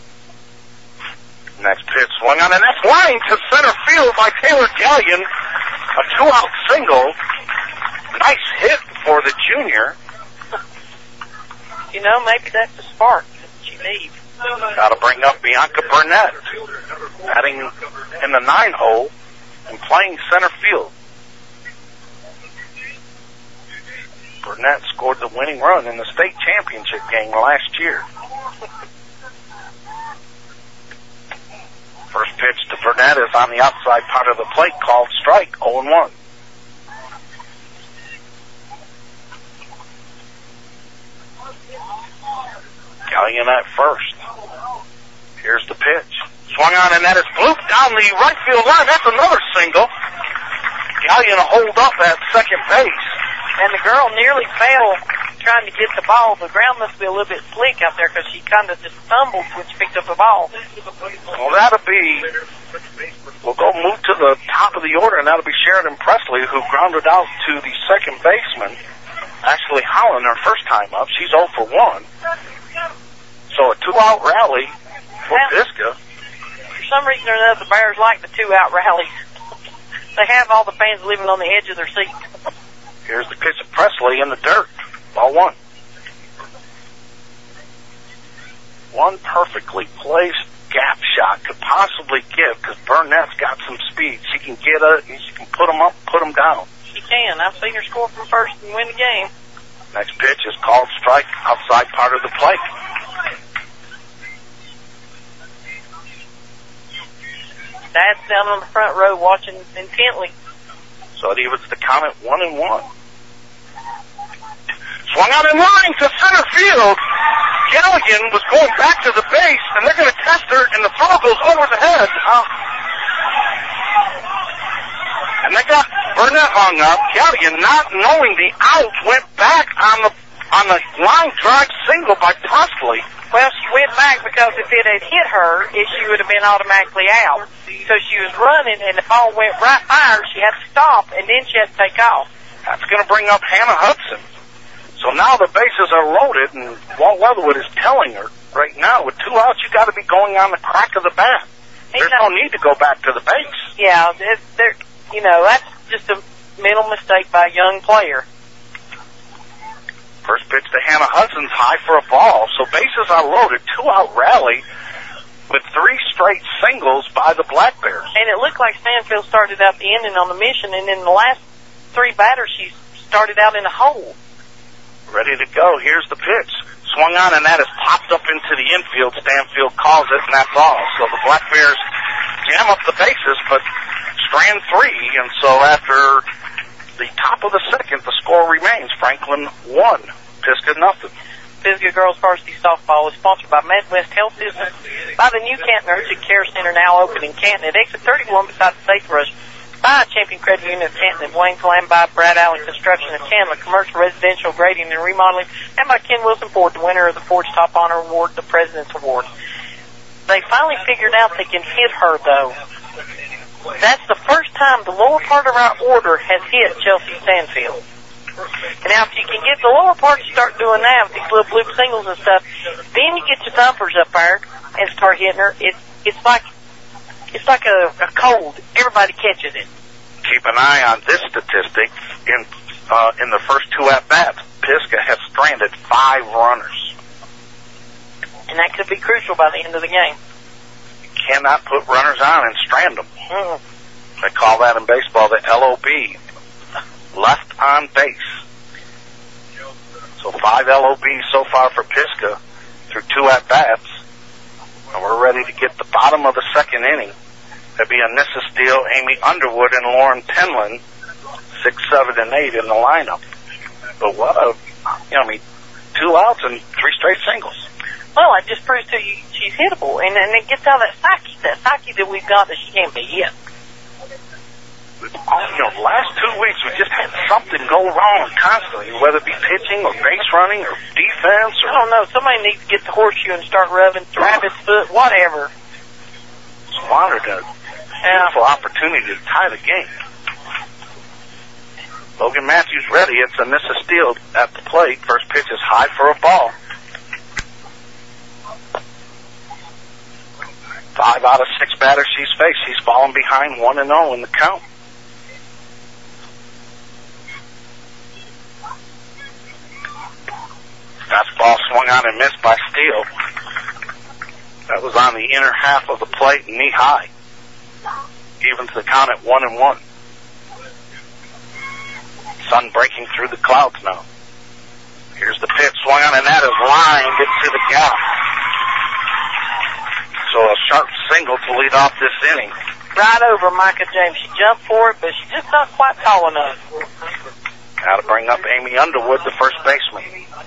Next pitch swung on, and that's line to center field by Taylor Gallion. A two-out single. Nice hit for the junior. You know, maybe that's the spark that she needs. Got to bring up Bianca Burnett, batting in the nine hole and playing center field. Burnett scored the winning run in the state championship game last year. First pitch to Burnett is on the outside part of the plate, called strike, oh and one. Gallion at first. Here's the pitch. Swung on, and that is blooped down the right field line. That's another single. Gallion holed up at second base. And the girl nearly fell trying to get the ball. The ground must be a little bit slick out there because she kind of just stumbled when she picked up the ball. Well, that'll be, we'll go move to the top of the order, and that'll be Sheridan Presley, who grounded out to the second baseman, Ashley Holland, her first time up. She's oh for one. So a two-out rally for now, Pisgah. For some reason or another, the Bears like the two-out rallies. They have all the fans living on the edge of their seat. Here's the pitch of Presley in the dirt. Ball one. One perfectly placed gap shot could possibly give, because Burnett's got some speed. She can get a, she can put them up, put them down. She can. I've seen her score from first and win the game. Next pitch is called strike, outside part of the plate. Dad's down on the front row watching intently. So it evens the count at one and one. Swung out in line to center field. Gallion was going back to the base, and they're going to test her, and the throw goes over the head. Oh. And they got Burnett hung up. Gallion, not knowing the out, went back on the on the line drive single by Presley. Well, she went back because if it had hit her, it, she would have been automatically out. So she was running, and the ball went right by her. She had to stop, and then she had to take off. That's going to bring up Hannah Hudson. So now the bases are loaded, and Walt Leatherwood is telling her right now, with two outs, you got to be going on the crack of the bat. There's no need to go back to the base. Yeah, they're, you know, that's just a mental mistake by a young player. First pitch to Hannah Hudson's high for a ball. So bases are loaded, two-out rally with three straight singles by the Black Bears. And it looked like Stanfield started out the inning on the mission, and in the last three batters, she started out in a hole. Ready to go. Here's the pitch. Swung on, and that is popped up into the infield. Stanfield calls it, and that's all. So the Black Bears jam up the bases, but strand three, and so after the top of the second, the score remains Franklin one, Pisgah nothing. Pisgah Girls Varsity Softball is sponsored by Midwest Health Business, by the new Canton Urgent Care Center, now open in Canton at exit thirty-one beside the Sagebrush by Champion Credit Union of Canton and Waynesville, and by Brad Allen Construction of Chandler, Commercial, Residential, Grading, and Remodeling, and by Ken Wilson Ford, the winner of the Ford's Top Honor Award, the President's Award. They finally figured out they can hit her, though. That's the first time the lower part of our order has hit Chelsea Stanfield. And now if you can get the lower part to start doing that with these little blue singles and stuff, then you get your thumpers up there and start hitting her. It, it's like it's like a, a cold. Everybody catches it. Keep an eye on this statistic. In uh, in the first two at-bats, Pisgah has stranded five runners. And that could be crucial by the end of the game. You cannot put runners on and strand them. Mm-hmm. They call that in baseball the L O B. Left on base. So five L O Bs so far for Pisgah through two at-bats. And we're ready to get the bottom of the second inning. That'd be Anissa Steele, Amy Underwood, and Lauren Penland, six, seven, and eight in the lineup. But what a, you know, I mean, two outs and three straight singles. Well, it just proves to you she's hittable. And, and it gets out of that psyche, that psyche that we've got that she can't be hit. You know, last two weeks we just had something go wrong constantly, whether it be pitching or base running or defense. Or I don't know. Somebody needs to get the horseshoe and start rubbing rabbit's foot, whatever. Squandered a beautiful opportunity to tie the game. Logan Matthews ready. It's Anissa Steele at the plate. First pitch is high for a ball. Five out of six batters she's faced. She's fallen behind one and zero in the count. Fastball swung on and missed by Steele. That was on the inner half of the plate, knee high. Even to the count at one and one. Sun breaking through the clouds now. Here's the pitch, swung on, and that is lined into the gap. So a sharp single to lead off this inning. Right over Micah James. She jumped for it, but she's just not quite tall enough. Now to bring up Amy Underwood, the first baseman.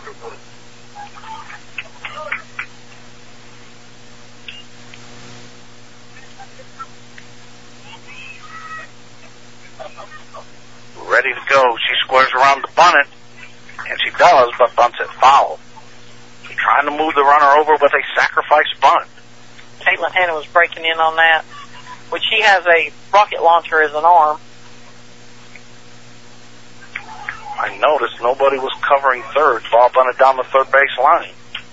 Ready to go. She squares around to bunt it, and she does, but bunts it foul. She's trying to move the runner over with a sacrifice bunt. Caitlin Hanna was breaking in on that, which she has a rocket launcher as an arm. I noticed nobody was covering third. Ball bunted down the third base line.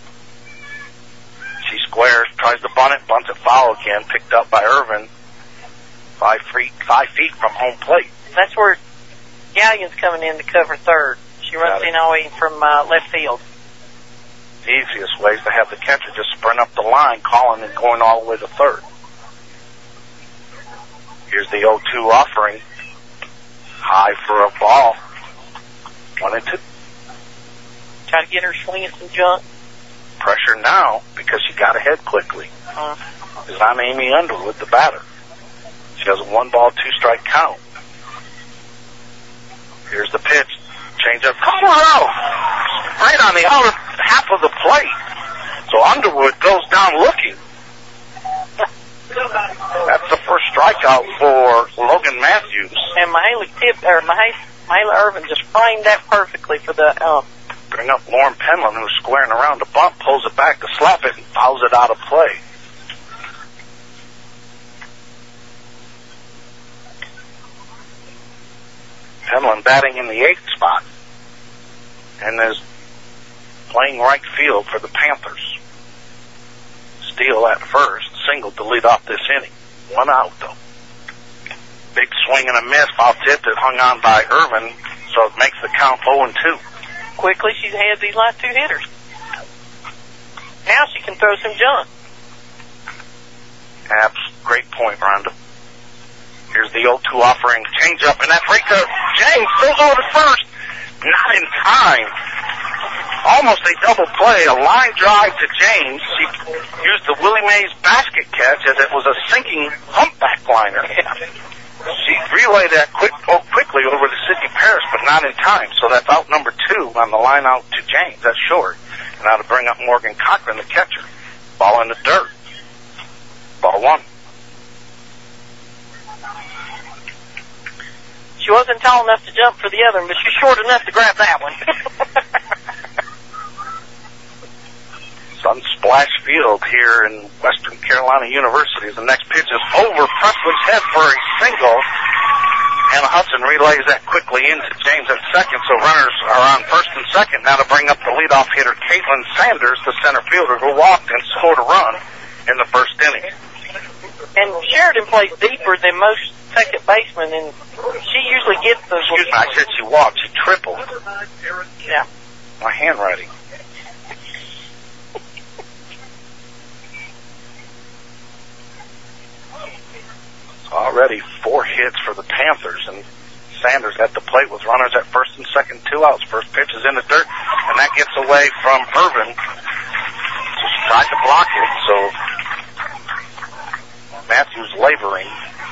She squares, tries to bunt it, bunts it foul again, picked up by Irvin. Five feet, five feet from home plate. That's where Galleon's coming in to cover third. She runs in all the way from uh, left field. The easiest way is to have the catcher just sprint up the line, calling and going all the way to third. Here's the oh two offering. High for a ball. One and two. Try to get her swinging some junk. Pressure now because she got ahead quickly. Uh, Is on Amy Underwood, the batter. She has a one ball, two strike count. Here's the pitch. Change up. Colorado! Right on the outer half of the plate. So Underwood goes down looking. That's the first strikeout for Logan Matthews. And Mahala Tip, or Mahala Irvin just framed that perfectly for the um. Bring up Lauren Penland, who's squaring around the bump, pulls it back to slap it and fouls it out of play. Penland batting in the eighth spot and is playing right field for the Panthers. Steele at first, single to lead off this inning. One out, though. Big swing and a miss, foul tip that hung on by Irvin, so it makes the count oh and two. Quickly, she's ahead of these last two hitters. Now she can throw some junk. Abs, great point, Rhonda. Here's the oh two offering, change up, and that breaker, James goes over to first. Not in time. Almost a double play, a line drive to James. She used the Willie Mays basket catch as it was a sinking humpback liner. She relayed that quick, oh, quickly over to Sydney Paris, but not in time. So that's out number two on the line out to James. That's short. And now to bring up Morgan Cochran, the catcher. Ball in the dirt. Ball one. She wasn't tall enough to jump for the other one, but she's short enough to grab that one. Sunsplash Field here in Western Carolina University. The next pitch is over Presswood's head for a single. Hannah Hudson relays that quickly into James at second, so runners are on first and second now to bring up the leadoff hitter, Caitlin Sanders, the center fielder, who walked and scored a run in the first inning. And Sheridan plays deeper than most second basemen, and she usually gets those. Excuse me, I said she walked. She tripled. Yeah. My handwriting. Already four hits for the Panthers, and Sanders at the plate with runners at first and second, two outs. First pitch is in the dirt, and that gets away from Irvin. Just tried to block it, so Matthews laboring.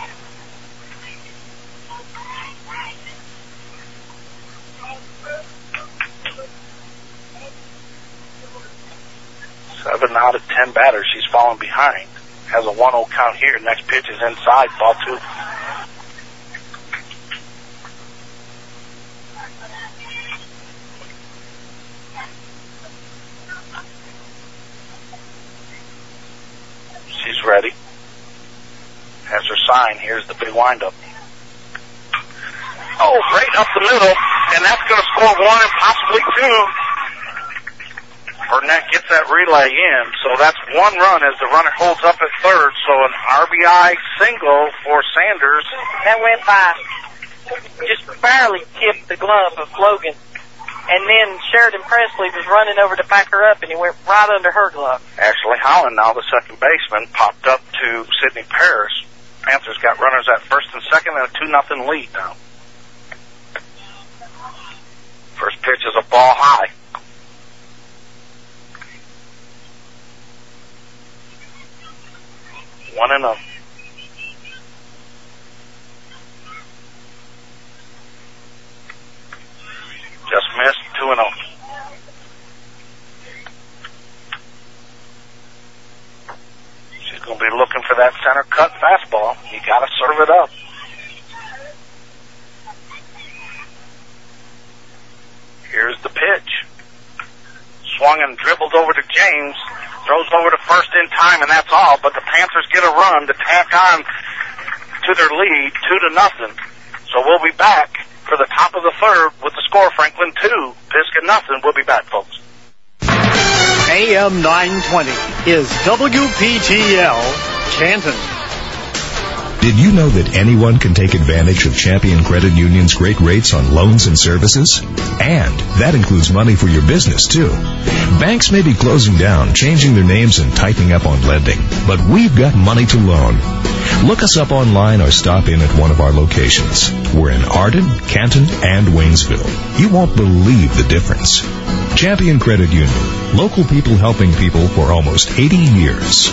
Seven out of ten batters she's fallen behind. Has a one oh count here. Next pitch is inside, ball two. She's ready. Has her sign. Here's the big windup. Oh, right up the middle, and that's going to score one and possibly two. Burnett gets that relay in, so that's one run as the runner holds up at third. So an R B I single for Sanders. That went by, just barely tipped the glove of Logan. And then Sheridan Presley was running over to back her up, and he went right under her glove. Ashley Holland, now the second baseman, popped up to Sydney Paris. Panthers got runners at first and second and a two nothing lead now. First pitch is a ball high. One and a. Just missed, two and oh. She's going to be looking for that center cut fastball. You got to serve it up. Here's the pitch. Swung and dribbled over to James. Throws over to first in time, and that's all. But the Panthers get a run to tack on to their lead, two to nothing. So we'll be back for the top of the third with the score: Franklin two, Pisgah nothing. We'll be back, folks. A M nine twenty is W P T L Canton. Did you know that anyone can take advantage of Champion Credit Union's great rates on loans and services? And that includes money for your business, too. Banks may be closing down, changing their names, and tightening up on lending, but we've got money to loan. Look us up online or stop in at one of our locations. We're in Arden, Canton, and Waynesville. You won't believe the difference. Champion Credit Union. Local people helping people for almost eighty years.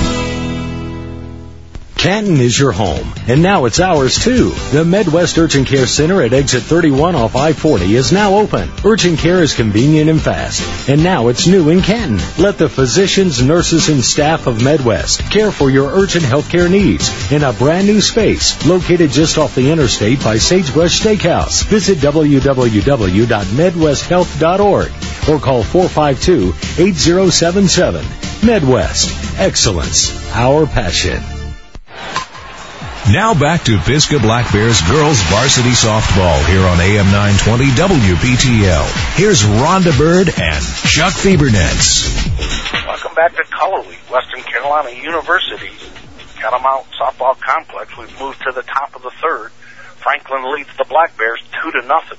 Canton is your home, and now it's ours too. The Midwest Urgent Care Center at exit thirty-one off I forty is now open. Urgent care is convenient and fast, and now it's new in Canton. Let the physicians, nurses, and staff of Midwest care for your urgent health care needs in a brand new space located just off the interstate by Sagebrush Steakhouse. Visit w w w dot midwest health dot org or call four five two, eight zero seven seven. Midwest. Excellence. Our passion. Now back to Pisgah Black Bears girls varsity softball here on A M nine twenty W P T L. Here's Rhonda Bird and Chuck Fiebernetz. Welcome back to Colorly, Western Carolina University's Catamount Softball Complex. We've moved to the top of the third. Franklin leads the Black Bears two to nothing.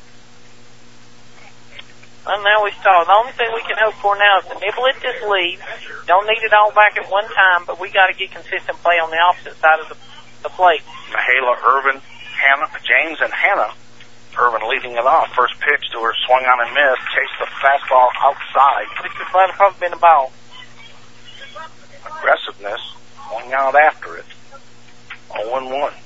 Well, now we start. The only thing we can hope for now is to nibble at this lead. Don't need it all back at one time, but we got to get consistent play on the opposite side of the the plate. Mahala, Irvin, Hannah, James, and Hannah. Irvin leading it off. First pitch to her, swung on and missed. Chased the fastball outside. Which would have probably been a ball. Aggressiveness, going out after it. oh and one.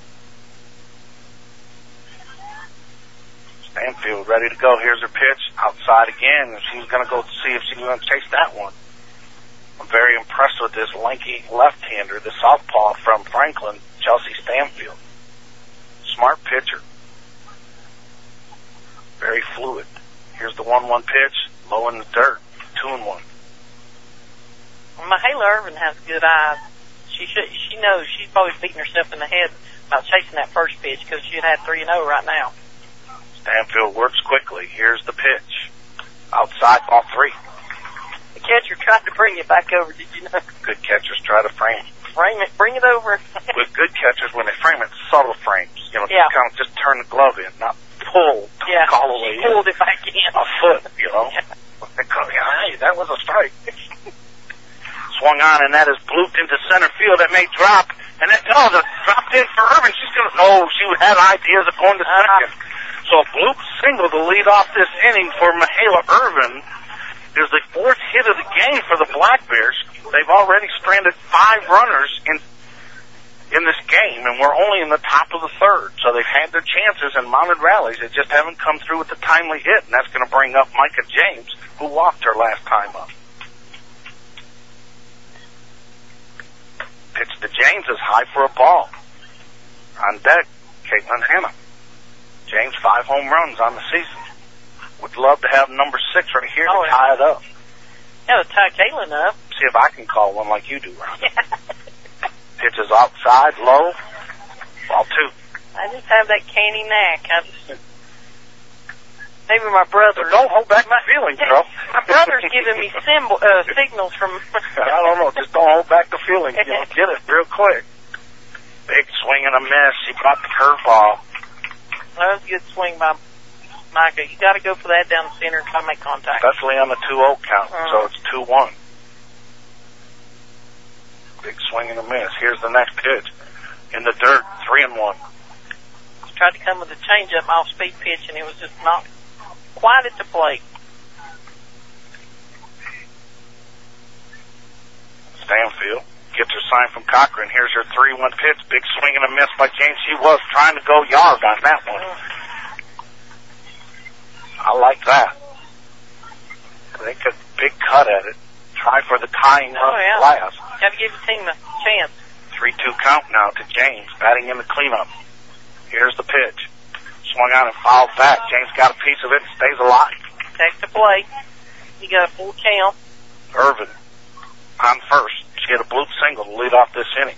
Stanfield ready to go. Here's her pitch. Outside again. She's going to go see if she's going to chase that one. I'm very impressed with this lanky left-hander, the southpaw from Franklin, Chelsea Stanfield. Smart pitcher. fluid. Here's the one one pitch, low in the dirt, two and one. Well, Mahala Irvin has good eyes. She should, she knows she's probably beating herself in the head about chasing that first pitch because she'd had three and oh right now. Stanfield works quickly. Here's the pitch. Outside, ball three. The catcher tried to bring it back over, did you know? Good catchers try to frame. Frame it, bring it over. With good catchers, when they frame it, subtle frames. You know, yeah. kind of just turn the glove in, not pull yeah. all the way she pulled in. it back in. A foot, you know. Yeah. Hey, that was a strike. Swung on, and that is blooped into center field. That may drop, and that oh, the dropped in for Irvin. She's gonna. No, she had ideas of going to second. Uh-huh. So a bloop single to lead off this inning for Mahala Irvin is the fourth hit of the game for the Black Bears. They've already stranded five runners in in this game, and we're only in the top of the third. So they've had their chances and mounted rallies. They just haven't come through with the timely hit, and that's going to bring up Micah James, who walked her last time up. Pitch to James is high for a ball. On deck, Caitlin Hanna. James, five home runs on the season. Would love to have number six right here oh, to tie it up. Yeah, to tie Caitlin up. See if I can call one like you do, Ron. Pitch is outside, low. Ball two. I just have that canny knack. I just, maybe my brother. So don't hold back my feelings, girl. My brother's giving me symbol, uh, signals from. I don't know. Just don't hold back the feelings. You know, get it real quick. Big swing and a miss. He brought the curveball. That was a good swing by Micah. You got to go for that down the center and try to make contact. Especially on the two oh count. Uh-huh. So it's two one. Big swing and a miss. Here's the next pitch. In the dirt, three and one. He tried to come with a changeup off-speed pitch, and it was just not quite at the plate. Stanfield gets her sign from Cochran. Here's her three one pitch. Big swing and a miss by James. She was trying to go yard on that one. I like that. They took a big cut at it. Try for the tying oh, run yeah. last. Got to give the team a chance. three two count now to James, batting in the cleanup. Here's the pitch. Swung on and fouled back. James got a piece of it and stays alive. Takes the play. He got a full count. Irvin on first. She had a bloop single to lead off this inning.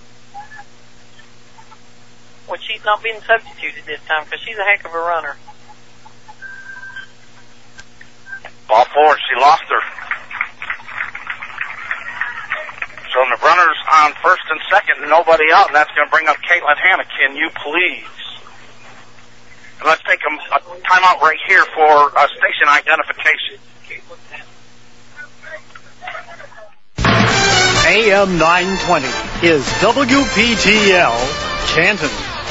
Well, she's not being substituted this time because she's a heck of a runner. Ball four. She lost her. So the runners on first and second, nobody out, and that's going to bring up Caitlin Hanna. Can you please? And let's take a, a timeout right here for uh, station identification. A M nine twenty is W P T L Canton.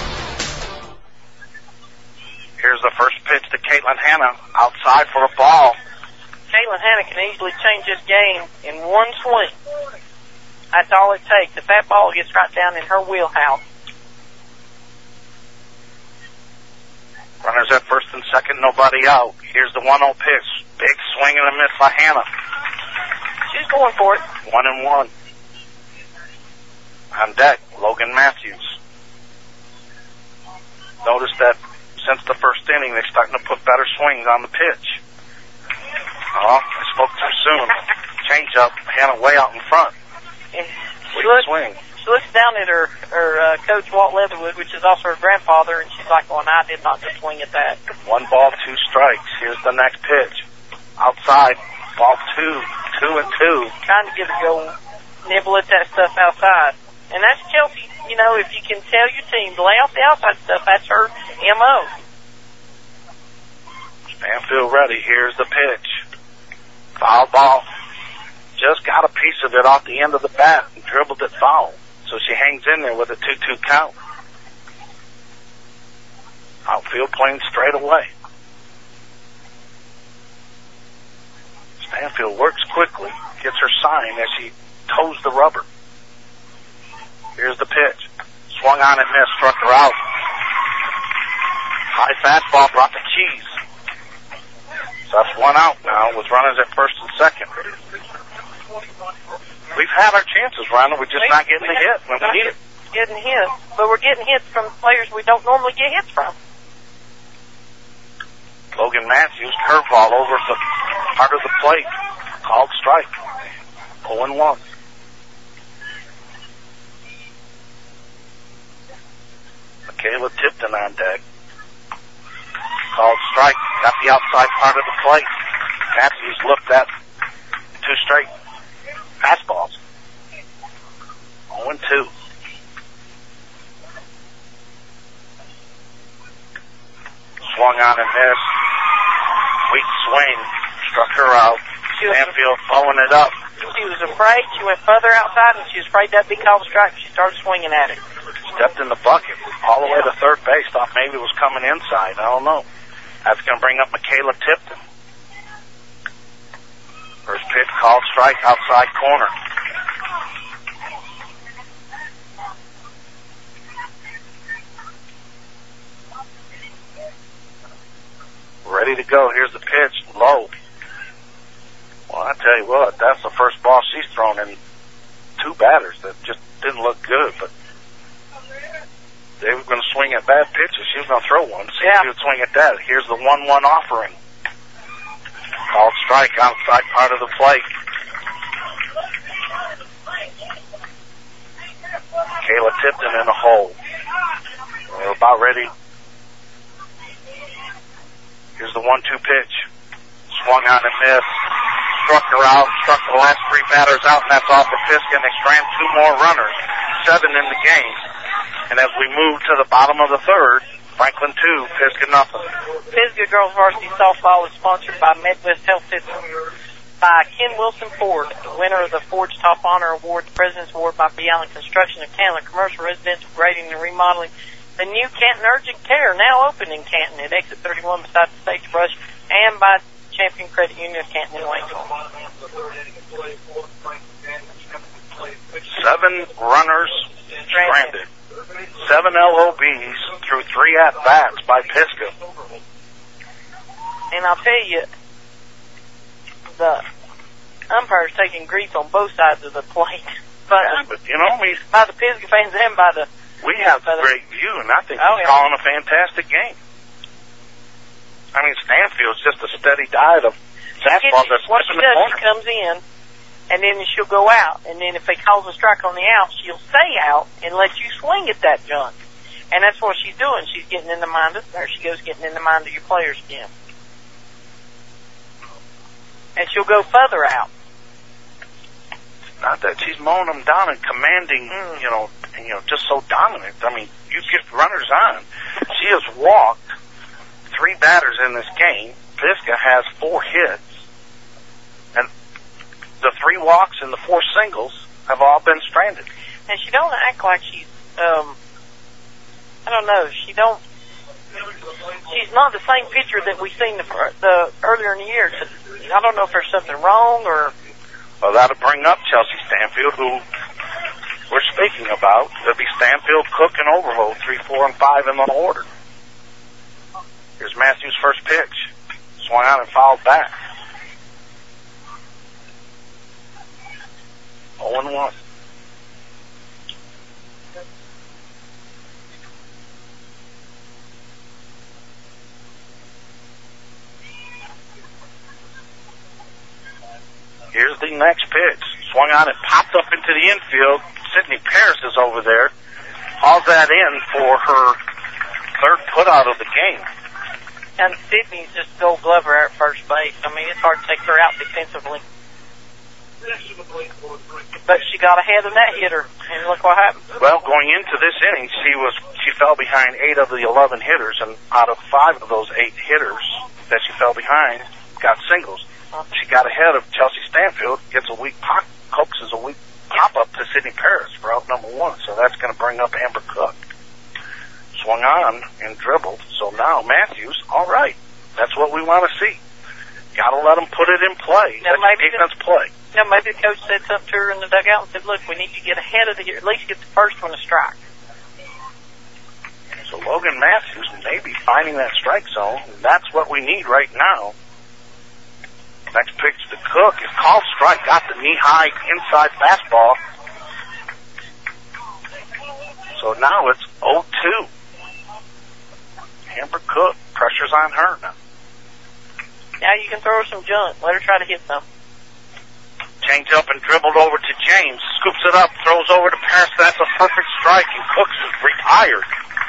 Here's the first pitch to Caitlin Hanna, outside for a ball. Caitlin Hanna can easily change this game in one swing. That's all it takes. If that ball gets right down in her wheelhouse. Runners at first and second, nobody out. Here's the one oh pitch. Big swing and a miss by Hanna. She's going for it. One and one. On deck, Logan Matthews. Notice that since the first inning, they're starting to put better swings on the pitch. Oh, I spoke too soon. Change up, Hanna way out in front. And she looks, swing. She looks down at her, her uh, coach, Walt Leatherwood, which is also her grandfather, and she's like, well, I did not just swing at that. One ball, two strikes. Here's the next pitch. Outside, ball two, two and two. Trying to get her to go nibble at that stuff outside. And that's Chelsea. You know, if you can tell your team to lay off the outside stuff, that's her M O. Stanfield ready. Here's the pitch. Foul ball. Just got a piece of it off the end of the bat and dribbled it foul. So she hangs in there with a two two count. Outfield playing straight away. Stanfield works quickly, gets her sign as she toes the rubber. Here's the pitch. Swung on and missed, struck her out. High fastball brought the keys. So that's one out now with runners at first and second. We've had our chances, Ronald. We're just not getting the hit when we need it. Getting hits, but we're getting hits from players we don't normally get hits from. Logan Logan Matthews, curveball over the part of the plate. Called strike. oh and one. Michaela Tipton on deck. Called strike. Got the outside part of the plate. Matthews looked at two straight fastballs. oh and two. Swung on and missed. Weak swing. Struck her out. Stanfield following it up. She was afraid. She went further outside, and she was afraid that'd be called a strike. She started swinging at it. Stepped in the bucket all the way to third base. Thought maybe it was coming inside. I don't know. That's going to bring up Michaela Tipton. First pitch called strike, outside corner. Ready to go. Here's the pitch. Low. Well, I tell you what, that's the first ball she's thrown in two batters that just didn't look good, but they were going to swing at bad pitches. She was going to throw one. See if she would swing at that. Here's the one one offering. Called strike, outside part of the plate. Kayla Tipton in the hole. We're about ready. Here's the one two pitch. Swung on and missed. Struck her out. Struck the last three batters out, and that's off the Pisgah, and they strand two more runners. Seven in the game. And as we move to the bottom of the third, Franklin two, Pisgah nothing. Pisgah Girls Varsity Softball is sponsored by Midwest Health System, by Ken Wilson Ford, winner of the Ford's Top Honor Award, the President's Award by B. Allen Construction of Canton, commercial, residential grading and remodeling. The new Canton Urgent Care, now open in Canton at exit thirty-one beside the Sagebrush, and by Champion Credit Union of Canton and Waynesville. Seven runners stranded. Seven L O Bs through three at-bats by Pisgah. And I'll tell you, the umpire's taking grief on both sides of the plate. But, yeah, but you know, we, by the Pisgah fans and by the... We have a great view, and I think oh, he's yeah. calling a fantastic game. I mean, Stanfield's just a steady diet of fastballs that's what she in the does, corner. she comes in, and then she'll go out, and then if they call a strike on the out, she'll stay out and let you swing at that junk. And that's what she's doing. She's getting in the mind of, there she goes, getting in the mind of your players again. And she'll go further out. Not that she's mowing them down and commanding, mm. you know, and, you know, just so dominant. I mean, you get runners on. She has walked three batters in this game. Pisgah has four hits, and the three walks and the four singles have all been stranded. And she don't act like she's, um, I don't know, she don't, she's not the same pitcher that we've seen the, the earlier in the year. I don't know if there's something wrong or... Well, that'll bring up Chelsea Stanfield, who we're speaking about. It'll be Stanfield, Cook, and Overholt, three, four, and five in the order. Here's Matthews' first pitch. Swung out and fouled back. oh and one. Here's the next pitch. Swung on, it popped up into the infield. Sydney Paris is over there. Hauls that in for her third putout of the game. And Sydney's just gold glover at first base. I mean, it's hard to take her out defensively. But she got ahead of that hitter, and look what happened. Well, going into this inning, she was she fell behind eight of the eleven hitters, and out of five of those eight hitters that she fell behind, got singles. She got ahead of Chelsea Stanfield, gets a weak pop, coaxes a weak pop-up to Sydney Paris for out number one, so that's going to bring up Amber Cook. Swung on and dribbled, so now Matthews, all right, that's what we want to see. Got to let them put it in play. Now, let the defense the, play. Now, maybe the coach said something to her in the dugout and said, look, we need to get ahead of the here, at least get the first one to strike. So Logan Matthews may be finding that strike zone, and that's what we need right now. Next pitch to Cook is called strike. Got the knee-high inside fastball. So now it's oh two. Amber Cook, pressure's on her now. Now you can throw her some junk. Let her try to hit some. Change up and dribbled over to James. Scoops it up, throws over to Paris. That's a perfect strike, and Cooks is retired.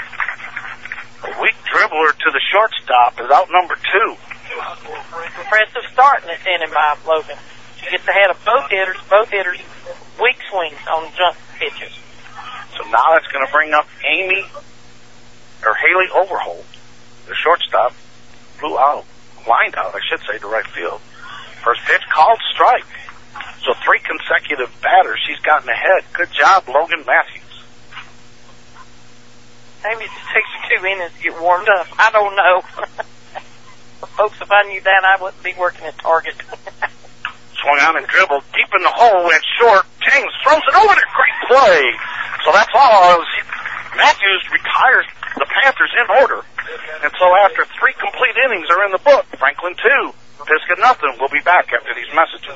A weak dribbler to the shortstop is out number two. Impressive start in the inning by Logan. She gets ahead of both hitters. Both hitters weak swings on jump pitches. So now that's going to bring up Amy, or Haley Overholt, the shortstop, flew out, lined out, I should say, to right field. First pitch called strike. So three consecutive batters she's gotten ahead. Good job, Logan Matthews. Maybe it just takes her two innings to get warmed up. I don't know. Folks, if I knew that, I wouldn't be working at Target. Swung on and dribbled deep in the hole, went short. James throws it over to great play. So that's all. Matthews retires the Panthers in order. And so after three complete innings are in the book, Franklin two, Pisgah nothing. We'll be back after these messages.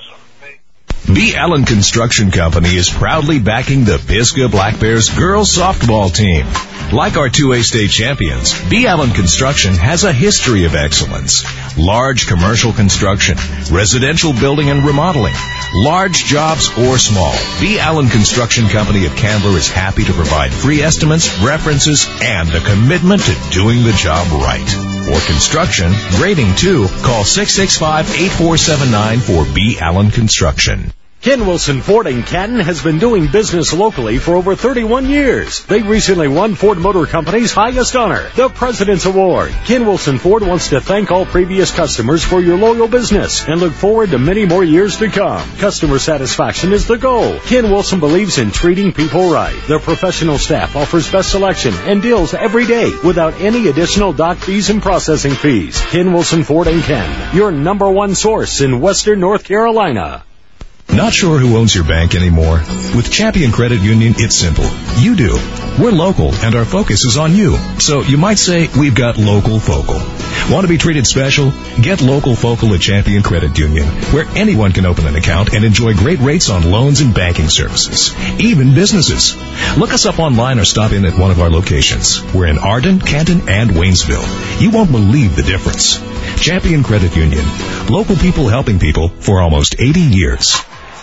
B. Allen Construction Company is proudly backing the Pisgah Black Bears girls softball team. Like our two A state champions, B. Allen Construction has a history of excellence. Large commercial construction, residential building and remodeling, large jobs or small. B. Allen Construction Company of Candler is happy to provide free estimates, references, and a commitment to doing the job right. For construction, grading too, call six six five, eight four seven nine for B. Allen Construction. Ken Wilson Ford in Canton has been doing business locally for over thirty-one years. They recently won Ford Motor Company's highest honor, the President's Award. Ken Wilson Ford wants to thank all previous customers for your loyal business and look forward to many more years to come. Customer satisfaction is the goal. Ken Wilson believes in treating people right. Their professional staff offers best selection and deals every day without any additional dock fees and processing fees. Ken Wilson Ford in Canton, your number one source in Western North Carolina. Not sure who owns your bank anymore? With Champion Credit Union, it's simple. You do. We're local, and our focus is on you. So you might say we've got local focal. Want to be treated special? Get local focal at Champion Credit Union, where anyone can open an account and enjoy great rates on loans and banking services, even businesses. Look us up online or stop in at one of our locations. We're in Arden, Canton, and Waynesville. You won't believe the difference. Champion Credit Union. Local people helping people for almost eighty years.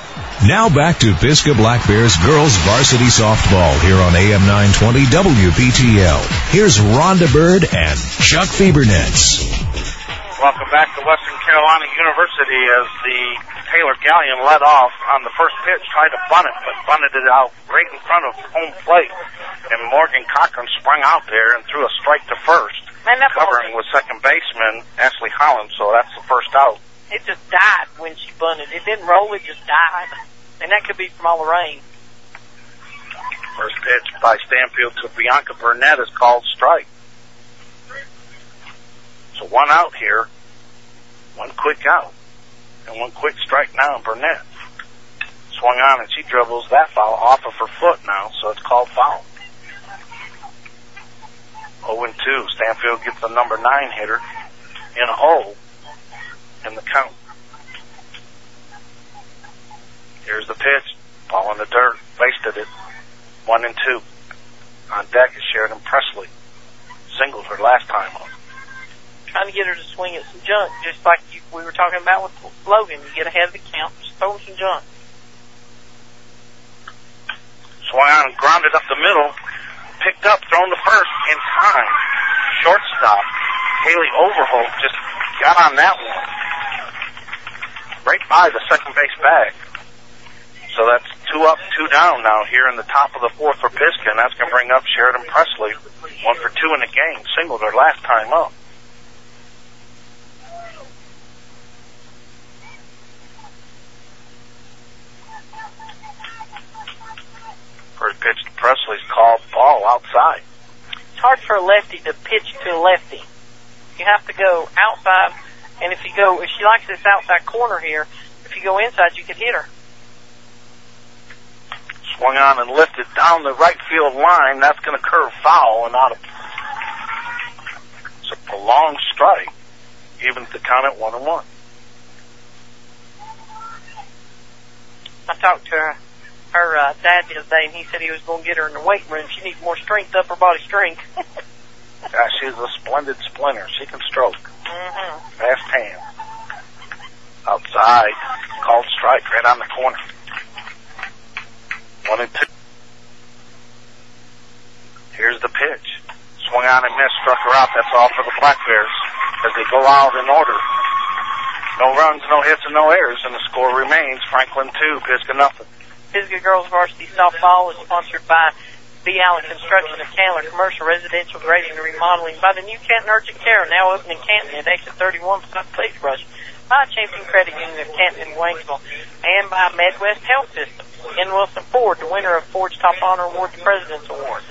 Now back to Pisgah Black Bears girls varsity softball here on A M nine twenty W P T L. Here's Rhonda Bird and Chuck Fiebernetz. Welcome back to Western Carolina University as the Taylor Galleon led off on the first pitch, tried to bunt it, but bunted it out right in front of home plate. And Morgan Cochran sprung out there and threw a strike to first, covering with second baseman Ashley Holland, so that's the first out. It just died when she bunted. It didn't roll, it just died. And that could be from all the rain. First pitch by Stanfield to Bianca Burnett is called strike. So one out here, one quick out, and one quick strike now on Burnett. Swung on and she dribbles that foul off of her foot now, so it's called foul. oh and two. Stanfield gets the number nine hitter in a hole in the count. Here's the pitch. Ball in the dirt. Wasted it. One and two. On deck is Sheridan Presley. Singled her last time up. Trying to get her to swing at some junk, just like you, we were talking about with Logan. You get ahead of the count, just throw some junk. Swung on and grounded up the middle. Picked up, thrown to first in time. Shortstop. Haley Overholt just got on that one. Right by the second base bag. So that's two up, two down now here in the top of the fourth for Pisgah, and that's going to bring up Sheridan Presley. One for two in the game. Singled her last time up. First pitch to Presley's called ball outside. It's hard for a lefty to pitch to a lefty. You have to go outside, and if you go, if she likes this outside corner here, if you go inside, you could hit her. Swung on and lifted down the right field line. That's going to curve foul and out of. It's a prolonged strike, even to count at one and one. I talked to her, her uh, dad the other day, and he said he was going to get her in the weight room. She needs more strength, upper body strength. Yeah, she's a splendid splinter. She can stroke. Mm-hmm. Fast hands. inside. Called strike right on the corner. One and two. Here's the pitch. Swung on and missed, struck her out. That's all for the Black Bears as they go out in order. No runs, no hits, and no errors, and the score remains Franklin two, Pisgah nothing. Pisgah Girls Varsity Softball is sponsored by B. Allen Construction of Candler, commercial, residential grading and remodeling, by the new Canton Urgent Care, now open in Canton at exit thirty-one beside Sagebrush, by Champion Credit Union of Canton and Waynesville, and by Midwest Health System. Ken Wilson Ford, the winner of Ford's Top Honor Award, the President's Award.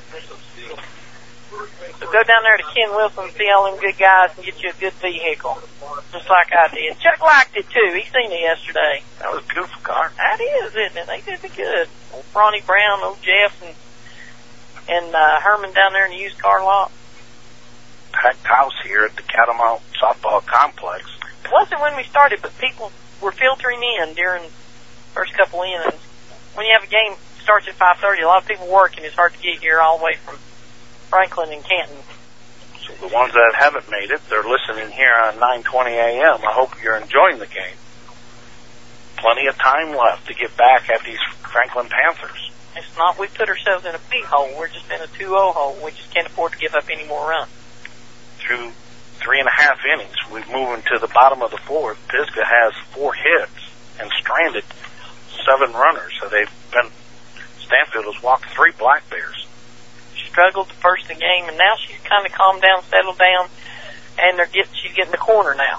So go down there to Ken Wilson, see all them good guys, and get you a good vehicle, just like I did. Chuck liked it, too. He seen it yesterday. That was a beautiful car. That is, isn't it? They did it good. Old Ronnie Brown, old Jeff, and, and uh, Herman down there in the used car lot. Packed house here at the Catamount Softball Complex. It wasn't when we started, but people were filtering in during the first couple innings. When you have a game that starts at five thirty, a lot of people working. It's hard to get here all the way from Franklin and Canton. So the ones that haven't made it, they're listening here on nine twenty a.m. I hope you're enjoying the game. Plenty of time left to get back at these Franklin Panthers. It's not we put ourselves in a big hole. We're just in a two oh hole. We just can't afford to give up any more runs. Through three and a half innings, we've moved to the bottom of the fourth. Pisgah has four hits and stranded seven runners. So they've been, Stanfield has walked three Black Bears. Struggled the first of the game, and now she's kind of calmed down, settled down, and they're get, she's getting the corner now.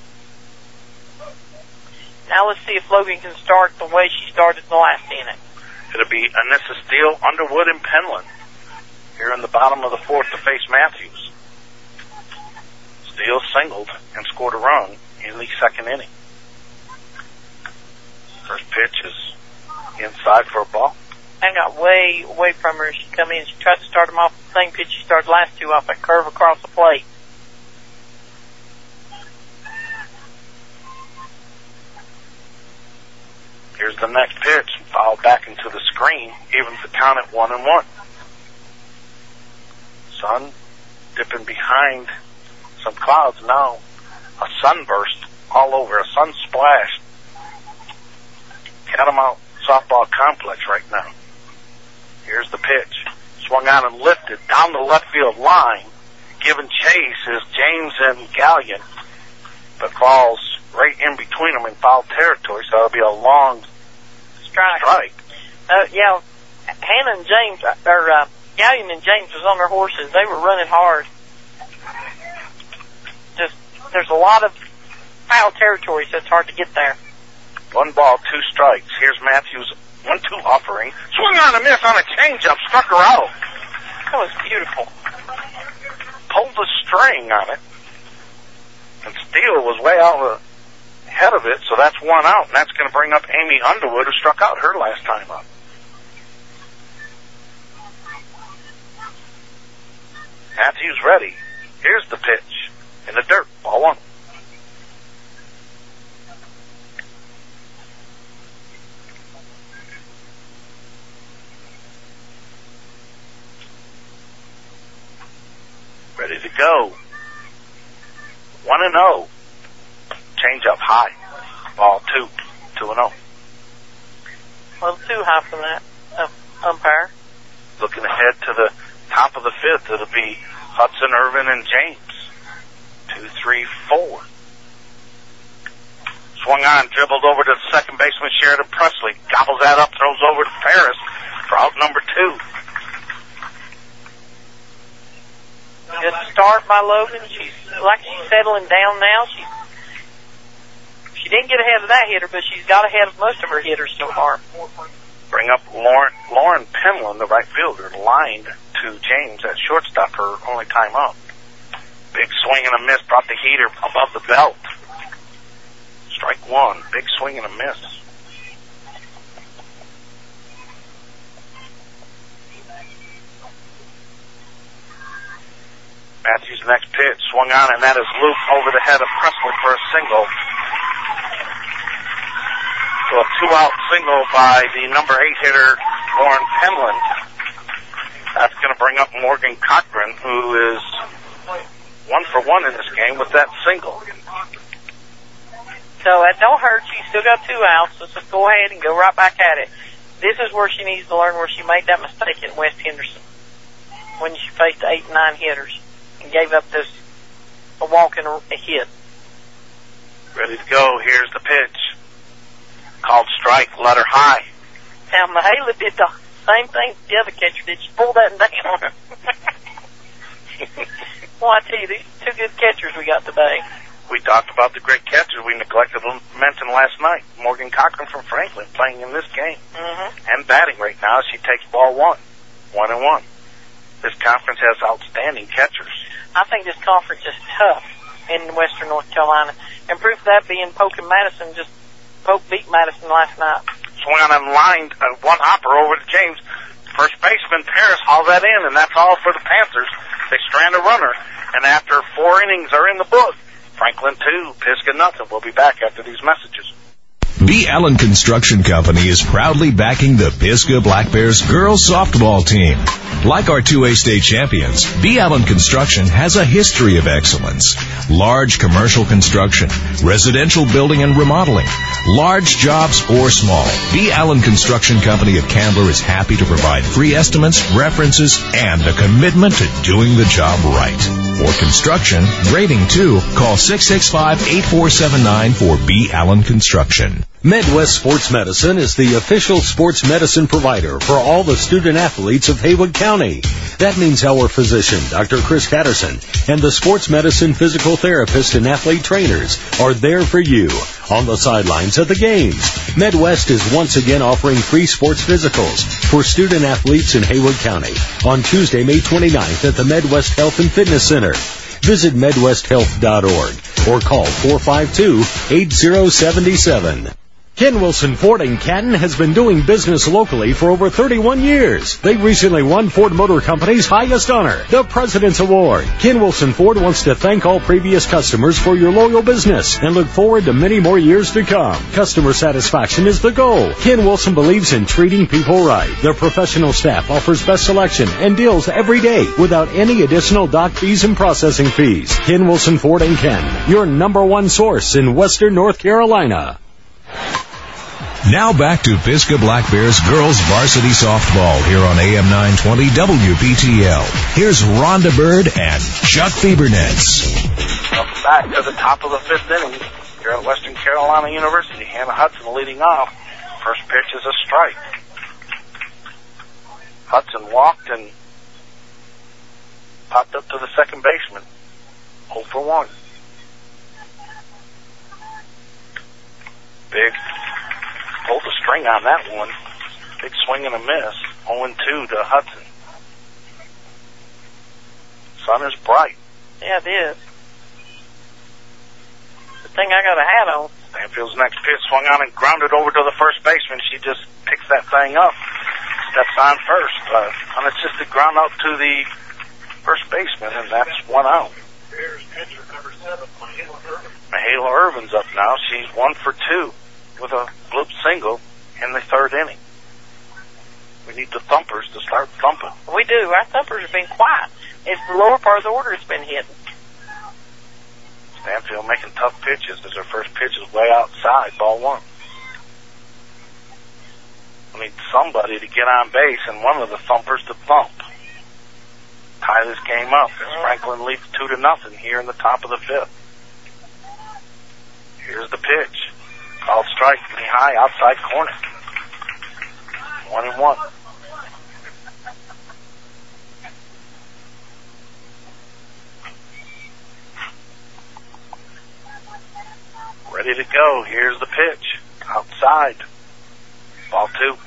Now let's see if Logan can start the way she started the last inning. It'll be Anissa Steele, Underwood, and Penland here in the bottom of the fourth to face Matthews. Steele singled and scored a run in the second inning. First pitch is inside for a ball. I got way away from her. She come in. She tried to start him off the same pitch she started the last two off, that curve across the plate. Here's the next pitch, fouled back into the screen, evens the count at one and one. Sun dipping behind some clouds now. A sunburst all over, a sun splash. Catamount Softball Complex right now. Here's the pitch. Swung on and lifted down the left field line. Giving chase is James and Gallion, but falls right in between them in foul territory, so it'll be a long strike. strike. Uh, yeah, Hannah and James, or uh, Gallion and James was on their horses. They were running hard. Just, there's a lot of foul territory, so it's hard to get there. One ball, two strikes. Here's Matthews' one two offering. Swung on a miss on a changeup, struck her out. That was beautiful. Pulled the string on it. And Steele was way out ahead of it, so that's one out, and that's going to bring up Amy Underwood, who struck out her last time up. Matthews ready. Here's the pitch. In the dirt, ball one. Ready to go. One and oh. Change up high. Ball two. Two and oh. A little too high for that uh, umpire. Looking ahead to the top of the fifth, it'll be Hudson, Irvin, and James. Two, three, four. Swung on, dribbled over to the second baseman, Sheridan Presley. Gobbles that up, throws over to Paris for out number two. Good start by Logan. She's like she's settling down now. She she didn't get ahead of that hitter, but she's got ahead of most of her hitters so far. Bring up Lauren, Lauren Penland, the right fielder, lined to James at shortstop, her only time up. Big swing and a miss brought the heater above the belt. Strike one. Big swing and a miss. Matthews' next pitch swung on, and that is Luke over the head of Presley for a single. So a two-out single by the number eight hitter, Lauren Penland. That's going to bring up Morgan Cochran, who is one for one in this game with that single. So that don't hurt. She still got two outs. Let's just go ahead and go right back at it. This is where she needs to learn where she made that mistake at West Henderson when she faced eight and nine hitters and gave up this a walk and a hit. Ready to go. Here's the pitch. Called strike. Let her high. Now, Mahala did the same thing the other catcher did. She pulled that down. Well, I tell you, these two good catchers we got today. We talked about the great catchers we neglected to mention last night. Morgan Cochran from Franklin playing in this game. Mm-hmm. And batting right now. She takes ball one. One and one. This conference has outstanding catchers. I think this conference is tough in Western North Carolina. And proof of that being Polk and Madison. Just Polk beat Madison last night. Swung on and lined uh, one hopper over to James. First baseman Paris hauled that in, and that's all for the Panthers. They strand a runner, and after four innings are in the book, Franklin two, Pisgah nothing. We'll be back after these messages. B. Allen Construction Company is proudly backing the Pisgah Black Bears girls softball team. Like our two A state champions, B. Allen Construction has a history of excellence. Large commercial construction, residential building and remodeling, large jobs or small. B. Allen Construction Company of Candler is happy to provide free estimates, references, and a commitment to doing the job right. For construction, grading too, call six six five, eight four seven nine for B. Allen Construction. Midwest Sports Medicine is the official sports medicine provider for all the student athletes of Haywood County. That means our physician, Doctor Chris Catterson, and the sports medicine physical therapist and athlete trainers are there for you on the sidelines at the games. Midwest is once again offering free sports physicals for student athletes in Haywood County on Tuesday, May twenty-ninth at the Midwest Health and Fitness Center. Visit midwest health dot org or call four five two, eight zero seven seven. Ken Wilson Ford in Canton has been doing business locally for over thirty-one years. They recently won Ford Motor Company's highest honor, the President's Award. Ken Wilson Ford wants to thank all previous customers for your loyal business and look forward to many more years to come. Customer satisfaction is the goal. Ken Wilson believes in treating people right. Their professional staff offers best selection and deals every day without any additional dock fees and processing fees. Ken Wilson Ford in Canton, your number one source in Western North Carolina. Now back to Pisgah Black Bears girls varsity softball here on A M nine twenty W P T L. Here's Rhonda Bird and Chuck Fiebernetz. Welcome back to the top of the fifth inning here at Western Carolina University. Hannah Hudson leading off. First pitch is a strike. Hudson walked and popped up to the second baseman. oh for one. Big. Pulled the string on that one. Big swing and a miss. oh and two to Hudson. Sun is bright. Yeah, it is. The thing I got a hat on. Stanfield's next pitch swung on and grounded over to the first baseman. She just picks that thing up. Steps on first. Uh, unassisted ground out to the first baseman, and that's one out. Bears pitcher number seven, Mahala Irvin. Mahala Irvin's up now. She's one for two with a bloop single in the third inning. We need the thumpers to start thumping. We do. Our thumpers have been quiet. It's the lower part of the order that's been hitting. Stanfield making tough pitches as her first pitch is way outside, ball one. We need somebody to get on base and one of the thumpers to thump. Tie this game up as Franklin leads two to nothing here in the top of the fifth. Here's the pitch. Called strike, pretty high, outside corner. One and one. Ready to go. Here's the pitch. Outside. Ball two.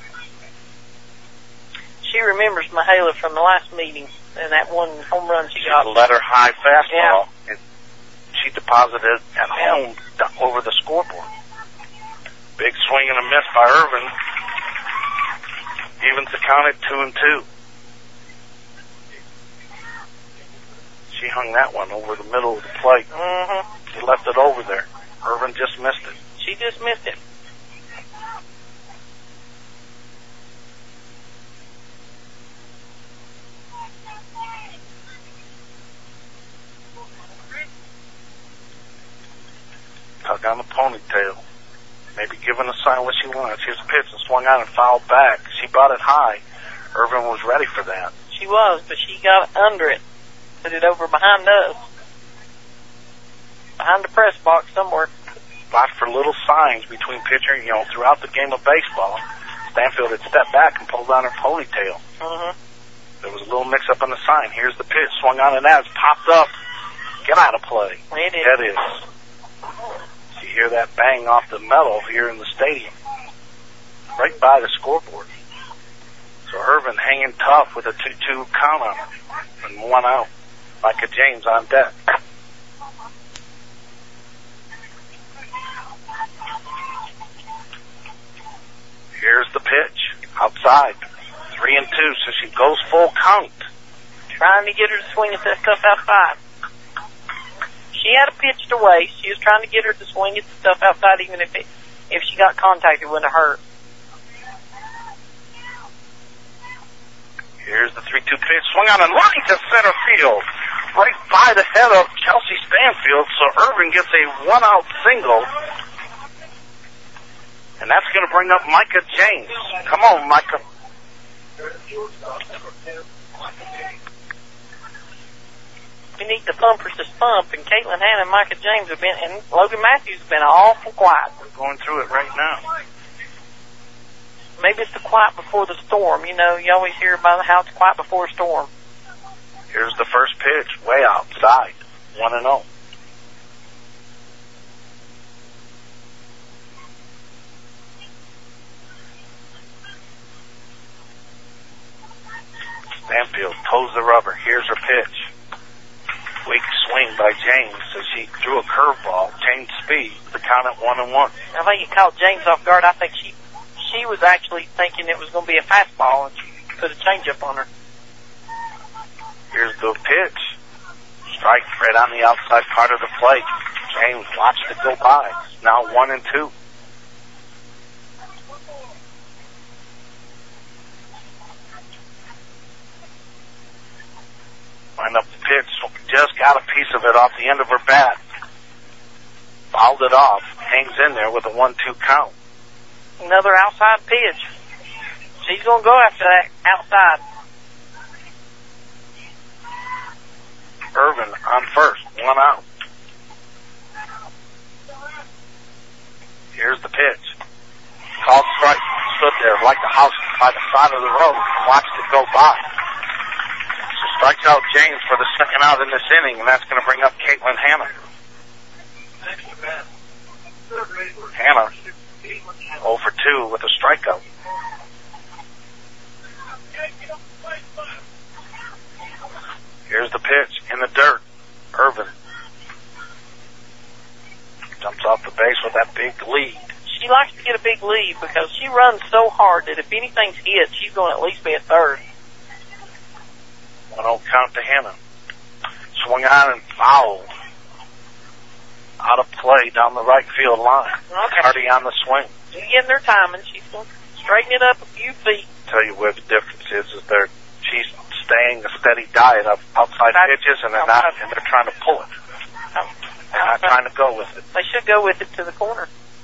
She remembers Mahala from the last meeting and that one home run she got. Let her high fastball. Yeah. And she deposited at home over the scoreboard. Big swing and a miss by Irvin. Evens the count at two and two. She hung that one over the middle of the plate. Mm-hmm. She left it over there. Irvin just missed it. She just missed it. Tuck on the ponytail. Maybe giving a sign what she wants. Here's the pitch and swung out and fouled back. She brought it high. Irvin was ready for that. She was, but she got under it. Put it over behind us. Behind the press box somewhere. Watch for little signs between pitcher, you know, throughout the game of baseball. Stanfield had stepped back and pulled down her ponytail. Mm-hmm. There was a little mix-up on the sign. Here's the pitch. Swung on and out. It's popped up. Get out of play. It is. That is. You hear that bang off the metal here in the stadium. Right by the scoreboard. So Irvin hanging tough with a two two count on her. And one out. Micah James on deck. Here's the pitch. Outside. Three and two, so she goes full count. Trying to get her to swing at that stuff outside. She had a pitch to waste. She was trying to get her to swing at the stuff outside, even if it, if she got contact, it wouldn't have hurt. Here's the three two pitch. Swung on and line to center field. Right by the head of Chelsea Stanfield, so Irvin gets a one-out single. And that's going to bring up Micah James. Come on, Micah. We need the thumpers to thump, and Caitlin Hanna and Micah James have been, and Logan Matthews have been awful quiet. We're going through it right now. Maybe it's the quiet before the storm. You know, you always hear about how it's quiet before a storm. Here's the first pitch, way outside, one and oh. Stanfield toes the rubber. Here's her pitch. Weak swing by James as she threw a curveball, changed speed. The count at one and one. I think it caught James off guard. I think she she was actually thinking it was going to be a fastball, and she put a changeup on her. Here's the pitch. Strike right on the outside part of the plate. James watched it go by. Now one and two. Wind up the pitch. Just got a piece of it off the end of her bat. Fouled it off. Hangs in there with a one two count. Another outside pitch. She's going to go after that outside. Irvin on first. One out. Here's the pitch. Called strike. Stood there like the house by the side of the road. Watched it go by. Strikes out James for the second out in this inning, and that's going to bring up Caitlin Hanna. Hanna, oh for two with a strikeout. Here's the pitch in the dirt. Irvin jumps off the base with that big lead. She likes to get a big lead because she runs so hard that if anything's hit, she's going to at least be at third. one oh count to Hanna. Swung on and fouled. Out of play down the right field line. Okay. Hardy on the swing. She's getting her timing. She's going to straighten it up a few feet. Tell you where the difference is, is they're, she's staying a steady diet of outside Outside. pitches, and they're not, and they're trying to pull it. They're not trying to go with it. They should go with it to the corner.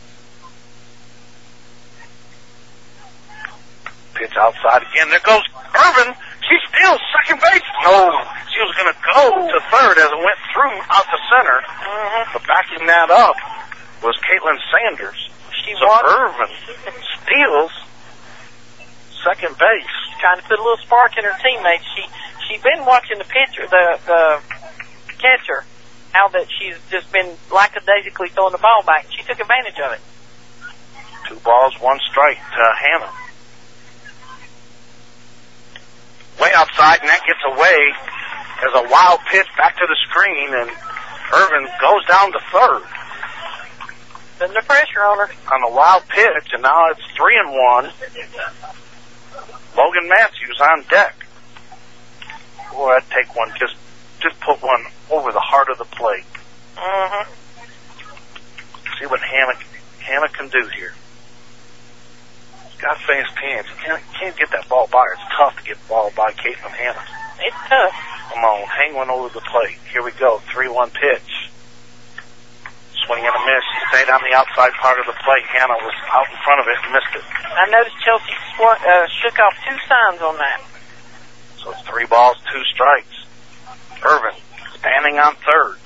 Pitch outside again. There goes Irvin. She steals second base. No, she was going to go to third as it went through out the center. Mm-hmm. But backing that up was Caitlin Sanders. She so won. Irvin steals second base. Trying to put a little spark in her teammates. She she's been watching the pitcher, the the catcher, how that she's just been lackadaisically throwing the ball back. She took advantage of it. Two balls, one strike to Hanna. Way outside, and that gets away as a wild pitch back to the screen, and Irvin goes down to third. Putting the pressure on her. On a wild pitch, and now it's three and one. Logan Matthews on deck. Boy, I'd take one, just just put one over the heart of the plate. Mm-hmm. See what Hanna, Hanna can do here. Got fast hands. You can't, can't get that ball by her. It's tough to get the ball by Caitlin Hanna. It's tough. Come on, hang one over the plate. Here we go. three one pitch. Swing and a miss. She stayed on the outside part of the plate. Hannah was out in front of it and missed it. I noticed Chelsea sw- uh, shook off two signs on that. So it's three balls, two strikes. Irvin standing on third.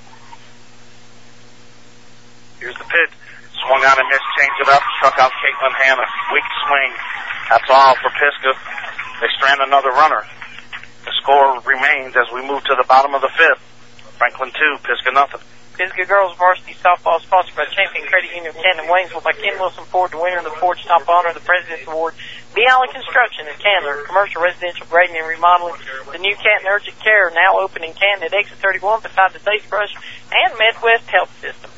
Here's the pitch. Swung on and missed, changed it up, struck out Caitlin Hanna. Weak swing. That's all for Pisgah. They strand another runner. The score remains as we move to the bottom of the fifth. Franklin two, Pisgah nothing. Pisgah girls varsity softball sponsored by Champion Credit Union of Canton, Waynesville by Ken Wilson Ford, the winner of the Ford Top Honor, the President's Award. B. Allen Construction in Candler, commercial, residential grading and remodeling. The new Canton Urgent Care now open in Canton at exit thirty-one beside the Sagebrush and Midwest Health Systems.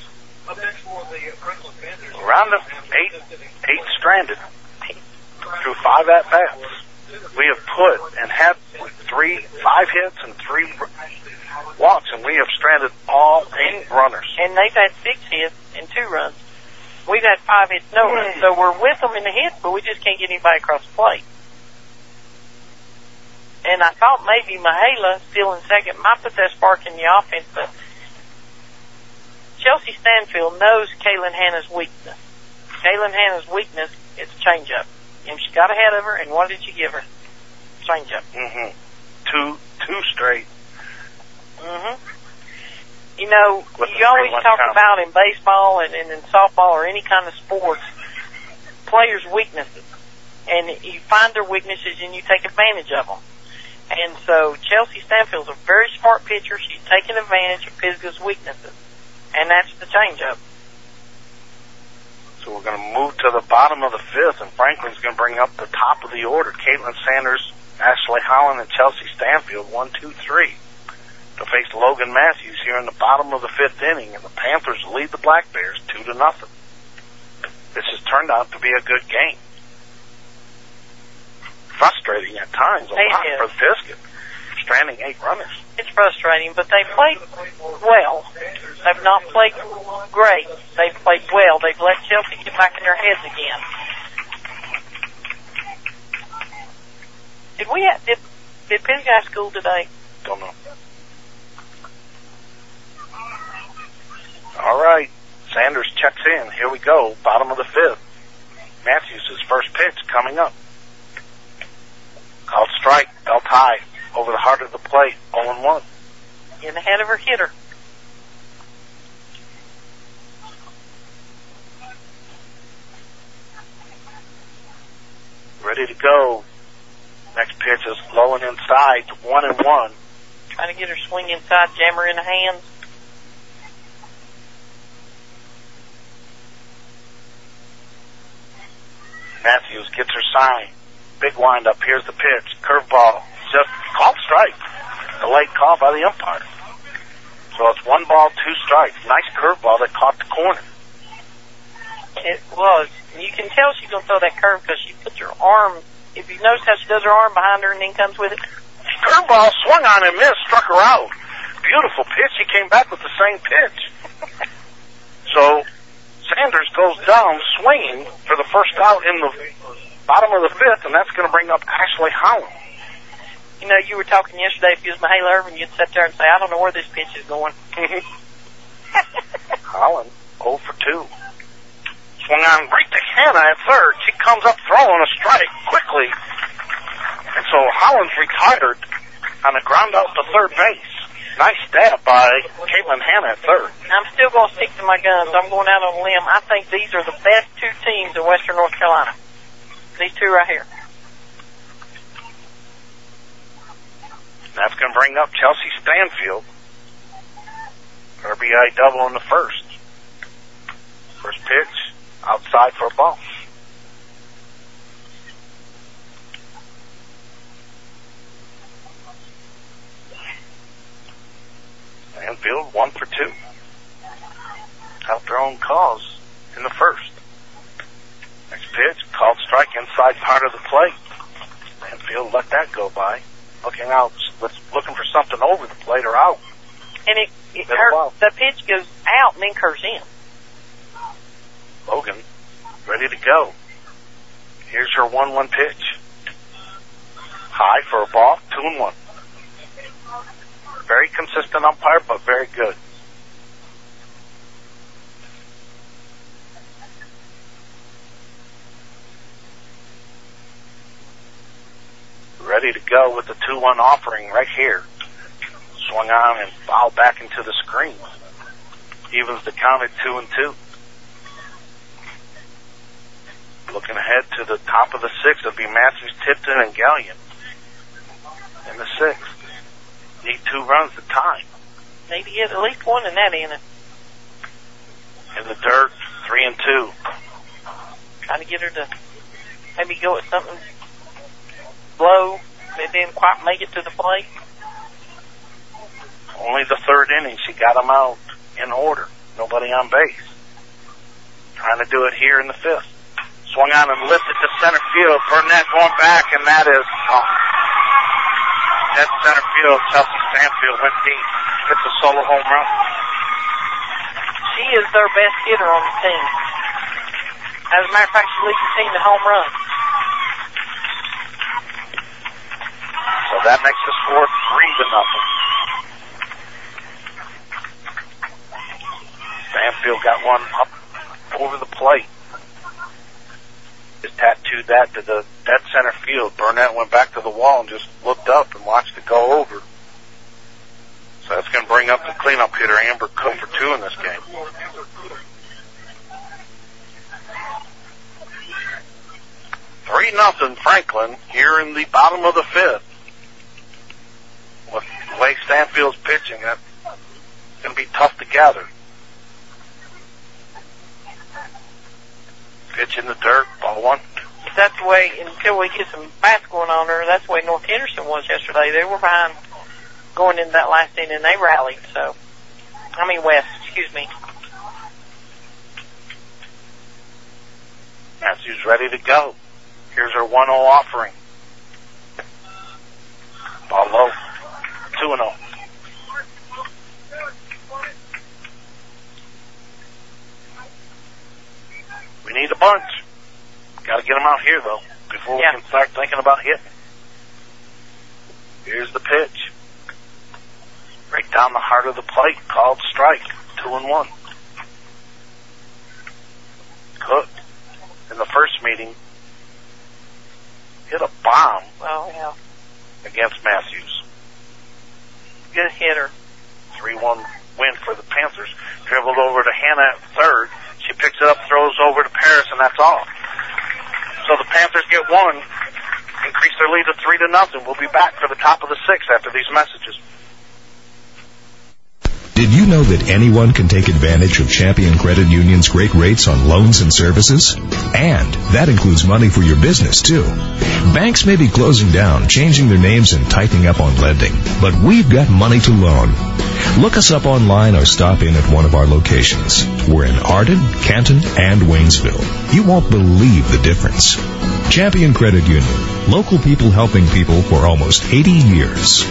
Round of eight, eight stranded through five at bats. We have put and had three, five hits and three walks, and we have stranded all eight runners. And they've had six hits and two runs. We've had five hits, no runs. So we're with them in the hits, but we just can't get anybody across the plate. And I thought maybe Mahala, still in second, might put that spark in the offense, but Chelsea Stanfield knows Kaylin Hanna's weakness. Kaylin Hanna's weakness is changeup. And she got ahead of her, and what did she give her? Changeup. Mm-hmm. Two, two straight. Mm-hmm. You know, With you always talk count. about in baseball and, and in softball or any kind of sports, players' weaknesses. And you find their weaknesses and you take advantage of them. And so Chelsea Stanfield's a very smart pitcher. She's taking advantage of Pisgah's weaknesses. And that's the changeup. So we're going to move to the bottom of the fifth, and Franklin's going to bring up the top of the order. Caitlin Sanders, Ashley Holland, and Chelsea Stanfield, one, two, three, to face Logan Matthews here in the bottom of the fifth inning, and the Panthers lead the Black Bears two to nothing. This has turned out to be a good game. Frustrating at times, a lot for the Pisgah, stranding eight runners. It's frustrating, but they played well. They've not played great. They've played well. They've let Chelsea get back in their heads again. Did we have, did, did Pisgah have school today? Don't know. All right. Sanders checks in. Here we go. Bottom of the fifth. Matthews' first pitch coming up. Called strike. Belt high. Over the heart of the plate. oh and one. In the head of her hitter. Ready to go. Next pitch is low and inside. One and one. Trying to get her swing inside, jam her in the hands. Matthews gets her sign. Big windup. Here's the pitch. Curveball. Just called strike. Delayed call by the umpire. So it's one ball, two strikes. Nice curveball that caught the corner. It was. You can tell she's going to throw that curve because she puts her arm, if you notice how she does her arm behind her and then comes with it. Curveball swung on and missed, struck her out. Beautiful pitch. She came back with the same pitch. So Sanders goes down swinging for the first out in the bottom of the fifth, and that's going to bring up Ashley Holland. You know, you were talking yesterday, if you was Mahala Irvin, you'd sit there and say, I don't know where this pitch is going. Holland, oh for two. Swung on right to Hannah at third. She comes up throwing a strike quickly. And so Holland's retired on a ground out to third base. Nice stab by Caitlin Hannah at third. I'm still going to stick to my guns. I'm going out on a limb. I think these are the best two teams in Western North Carolina. These two right here. That's going to bring up Chelsea Stanfield. R B I double in the first. First pitch, outside for a ball. Stanfield, one for two. Out their own cause in the first. Next pitch, called strike inside part of the plate. Stanfield let that go by. Looking out, looking for something over the plate or out. And it, it her, the pitch goes out and then curves in. Logan, ready to go. Here's her one one pitch. High for a ball, two and one. Very consistent umpire, but very good. ready to go with the two one offering right here. Swung on and fouled back into the screen. Evens the count at two and two. Looking ahead to the top of the sixth, it'll be Matthews, Tipton, and Gallion in the sixth. Need two runs to tie. Need to get at least one in that inning. In the dirt, three and two. Trying to get her to maybe go at something low that didn't quite make it to the plate. Only the third inning, she got them out in order. Nobody on base. Trying to do it here in the fifth. Swung on and lifted to center field. Burnett going back, and that is oh. Dead center field. Chelsea Stanfield went deep. Hits a solo home run. She is their best hitter on the team. As a matter of fact, she leads the team to home runs. So that makes the score three to nothing. Stanfield got one up over the plate. Just tattooed that to the dead center field. Burnett went back to the wall and just looked up and watched it go over. So that's going to bring up the cleanup hitter, Amber Cook, for two in this game. Three nothing Franklin here in the bottom of the fifth. With the way Stanfield's pitching, that's going to be tough to gather. Pitch in the dirt, ball one. That's the way, until we get some bats going on there, that's the way North Henderson was yesterday. They were behind going into that last inning, and they rallied, so. I mean West, excuse me. Matthews ready to go. Here's her one oh offering. Ball low. two and oh. We need a bunch. Got to get them out here, though, before yeah. we can start thinking about hitting. Here's the pitch. Right down the heart of the plate, called strike. Two and one. Cook, in the first meeting, hit a bomb oh, yeah. against Matthews. Good hitter. three one win for the Panthers. Dribbled over to Hannah at third. She picks it up, throws over to Paris, and that's all. So the Panthers get one, increase their lead to three to nothing. We'll be back for the top of the sixth after these messages. Did you know that anyone can take advantage of Champion Credit Union's great rates on loans and services? And that includes money for your business, too. Banks may be closing down, changing their names, and tightening up on lending, but we've got money to loan. Look us up online or stop in at one of our locations. We're in Arden, Canton, and Waynesville. You won't believe the difference. Champion Credit Union. Local people helping people for almost eighty years.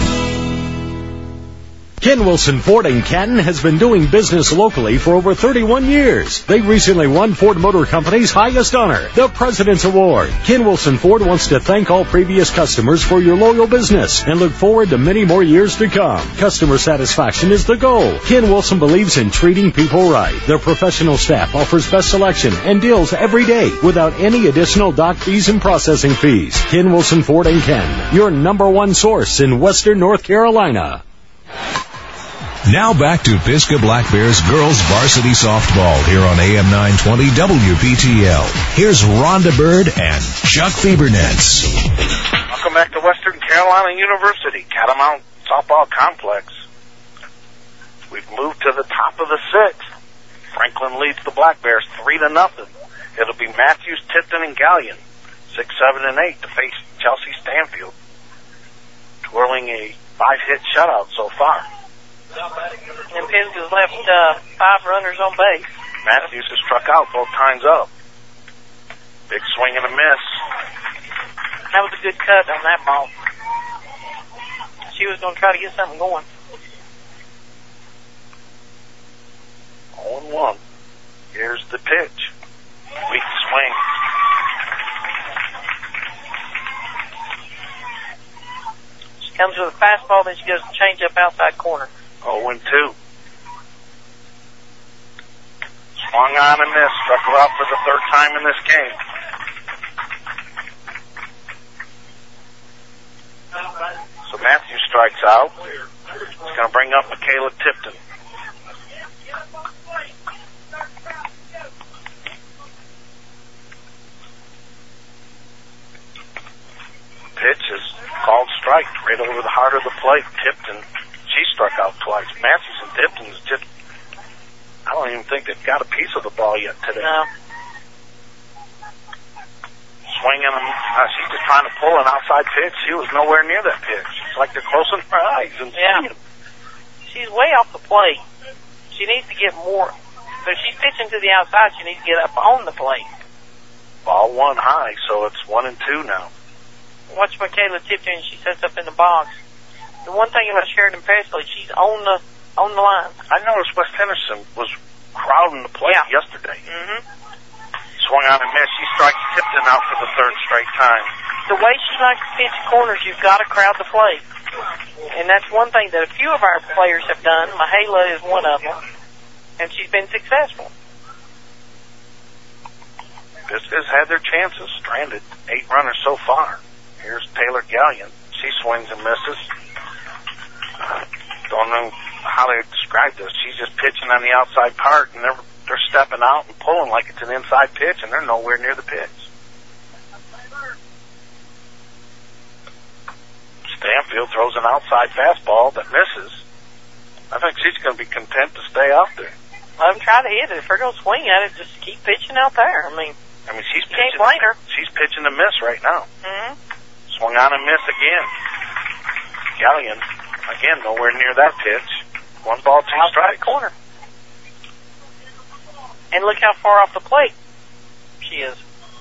Ken Wilson Ford in Canton has been doing business locally for over thirty-one years. They recently won Ford Motor Company's highest honor, the President's Award. Ken Wilson Ford wants to thank all previous customers for your loyal business and look forward to many more years to come. Customer satisfaction is the goal. Ken Wilson believes in treating people right. Their professional staff offers best selection and deals every day without any additional dock fees and processing fees. Ken Wilson Ford in Canton, your number one source in Western North Carolina. Now back to Pisgah Black Bears girls varsity softball here on A M nine twenty W P T L. Here's Rhonda Bird and Chuck Fiebernetz. Welcome back to Western Carolina University, Catamount Softball Complex. We've moved to the top of the sixth. Franklin leads the Black Bears three to nothing. It'll be Matthews, Tipton, and Gallion, six, seven, and eight to face Chelsea Stanfield, twirling a five-hit shutout so far. And Pisgah's left uh, five runners on base. Matthews has struck out both times up. Big swing and a miss. That was a good cut on that ball. She was going to try to get something going. oh and one. Here's the pitch. Weak swing. She comes with a fastball, then she goes to change up outside corner. oh and two. Swung on and missed. Struck her out for the third time in this game. strikes out. It's going to bring up Michaela Tipton. Pitch is called strike right over the heart of the plate. Tipton, she struck out twice. Matthews and Tipton is just, I don't even think they've got a piece of the ball yet today. No. Swinging them, uh, she's just trying to pull an outside pitch. She was nowhere near that pitch. It's like they're closing her eyes and yeah. seeing. She's way off the plate. She needs to get more. So she's pitching to the outside. She needs to get up on the plate. Ball one high, so it's one and two now. Watch Michaela Tipton. She sets up in the box. The one thing about Sheridan Presley, she's on the on the line. I noticed West Henderson was crowding the plate yeah. yesterday. Mm-hmm. Swung on and missed. She strikes Tipton out for the third straight time. The way she likes to pitch corners, you've got to crowd the plate. And that's one thing that a few of our players have done. Michaela is one of them. And she's been successful. Pisgah's had their chances. Stranded eight runners so far. Here's Taylor Gallion. She swings and misses. Uh, don't know how to describe this. She's just pitching on the outside part, and they're, they're stepping out and pulling like it's an inside pitch, and they're nowhere near the pitch. Stanfield throws an outside fastball that misses. I think she's going to be content to stay out there. Let them try to hit it. If they're going to swing at it, just keep pitching out there. I mean, I mean, she's can't pitching. blame her. She's pitching to miss right now. Mm-hmm. Swung on and miss again. Gallion, again, nowhere near that pitch. One ball, two outside strikes. Corner. And look how far off the plate she is.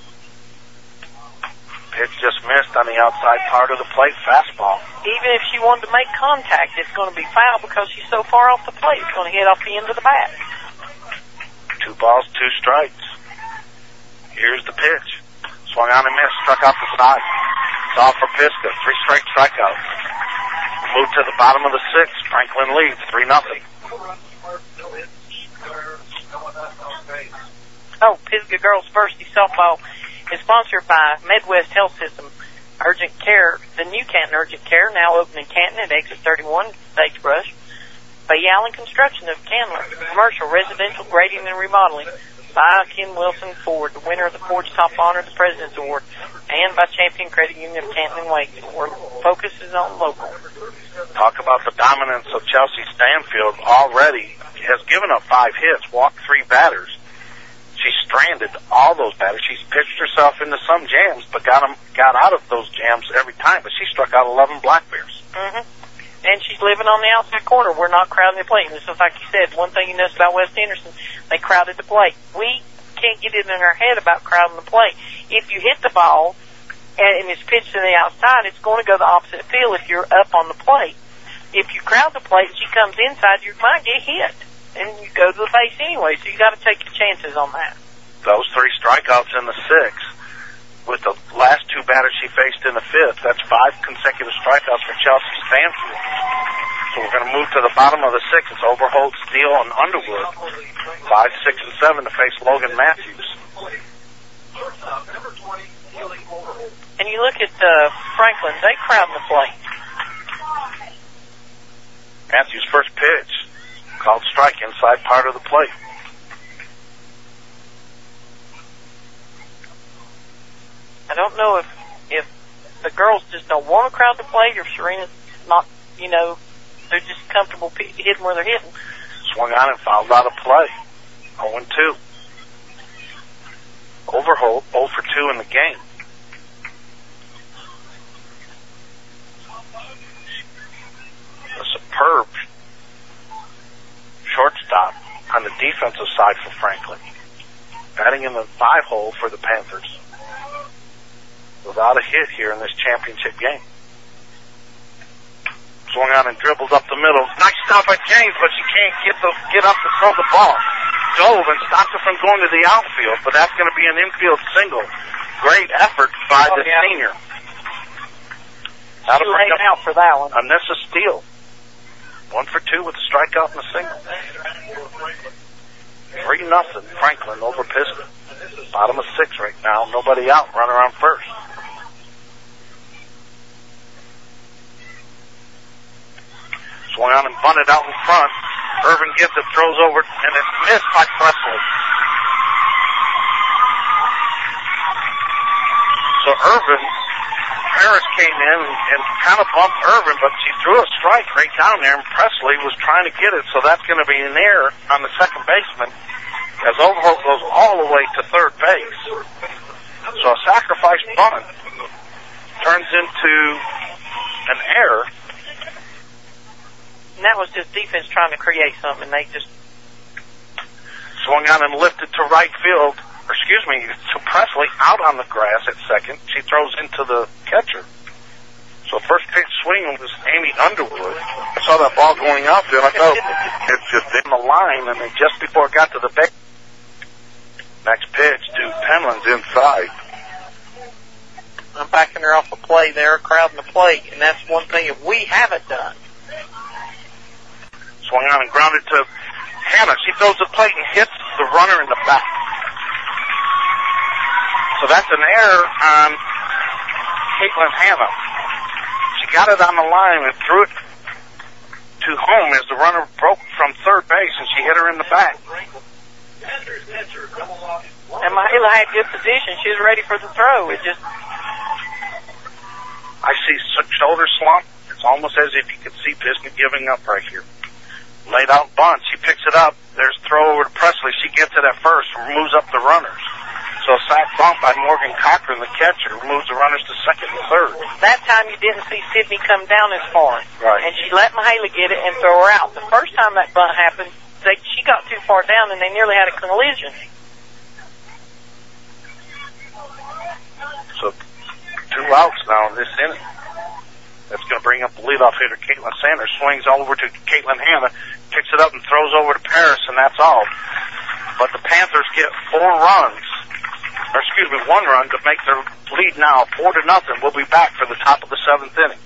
Pitch just missed on the outside part of the plate. Fastball. Even if she wanted to make contact, it's going to be foul because she's so far off the plate. It's going to hit off the end of the bat. Two balls, two strikes. Here's the pitch. Swung on and missed. Struck out the side. It's all for Pisgah. Three strike strikeouts. Move to the bottom of the sixth. Franklin leads three nothing. Oh, Pisgah Girls Varsity Softball is sponsored by Midwest Health System Urgent Care, the new Canton Urgent Care, now open in Canton at exit thirty-one, Sagebrush. By Allen Construction of Candler, commercial, residential, grading, and remodeling. By Ken Wilson Ford, the winner of the Ford's Top Honor, the President's Award. And by Champion Credit Union of Canton and Wake, where focus is on local. Talk about the dominance of Chelsea Stanfield. Already has given up five hits, walked three batters. She stranded all those batters. She's pitched herself into some jams, but got them, got out of those jams every time. But she struck out eleven Black Bears. Mm-hmm. And she's living on the outside corner. We're not crowding the plate. And this is like you said, one thing you notice about West Henderson, they crowded the plate. We can't get it in our head about crowding the plate. If you hit the ball and it's pitched to the outside, it's going to go the opposite field if you're up on the plate. If you crowd the plate and she comes inside, you might get hit. And you go to the base anyway, so you got to take your chances on that. Those three strikeouts in the sixth, with the last two batters she faced in the fifth, that's five consecutive strikeouts for Chelsea Stanfield. So we're going to move to the bottom of the sixth. It's Overholt, Steele, and Underwood. Five, six, and seven to face Logan Matthews. And you look at uh, Franklin, they crowd the plate. Matthews' first pitch, called strike inside part of the plate. I don't know if if the girls just don't want to crowd the plate, or if Serena's not, you know, they're just comfortable p- hitting where they're hitting. Swung on and fouled out of play. oh and two. Overholt, oh for two in the game. A superb shortstop on the defensive side for Franklin. Batting in the five hole for the Panthers. Without a hit here in this championship game. Swung on and dribbles up the middle. Nice stop by James, but she can't get the get up to throw the ball. Dove and stops her from going to the outfield, but that's going to be an infield single. Great effort by oh, the yeah. senior. That'll bring out for that one. Anissa Steele. One for two with a strikeout and a single. Three nothing. Franklin over Pisgah. Bottom of six right now. Nobody out. Runner on first. Swung on and bunted out in front. Irvin gets it, throws over, and it's missed by Presley. So Irvin, Harris came in and, and kind of bumped Irvin, but she threw a strike right down there, and Presley was trying to get it, so that's going to be an error on the second baseman as Overholt goes all the way to third base. So a sacrifice bunt turns into an error. And that was just defense trying to create something. They just swung on and lifted to right field, or excuse me, to Presley out on the grass at second. She throws into the catcher. So first pitch swing was Amy Underwood. I saw that ball going out there, and I thought it's just in the line, and then just before it got to the base. Next pitch to Penland's inside. I'm backing her off the play there, crowding the plate, and that's one thing that we haven't done. Swung on and grounded to Hannah. She throws the plate and hits the runner in the back. So that's an error on Caitlin Hannah. She got it on the line and threw it to home as the runner broke from third base, and she hit her in the back. And Mahela had good position. She was ready for the throw. It just... I see shoulder slump. It's almost as if you could see Pisgah giving up right here. Laid out bunt. She picks it up. There's throw over to Presley. She gets it at first and moves up the runners. So a sack bump by Morgan Cochran, the catcher, moves the runners to second and third. That time you didn't see Sydney come down as far. Right. And she let Mahela get it and throw her out. The first time that bunt happened, they, she got too far down and they nearly had a collision. So two outs now in this inning. That's going to bring up the leadoff hitter, Caitlin Sanders. Swings over to Caitlin Hannah, picks it up and throws over to Paris, and that's all. But the Panthers get four runs, or excuse me, one run to make their lead now four to nothing. We'll be back for the top of the seventh inning.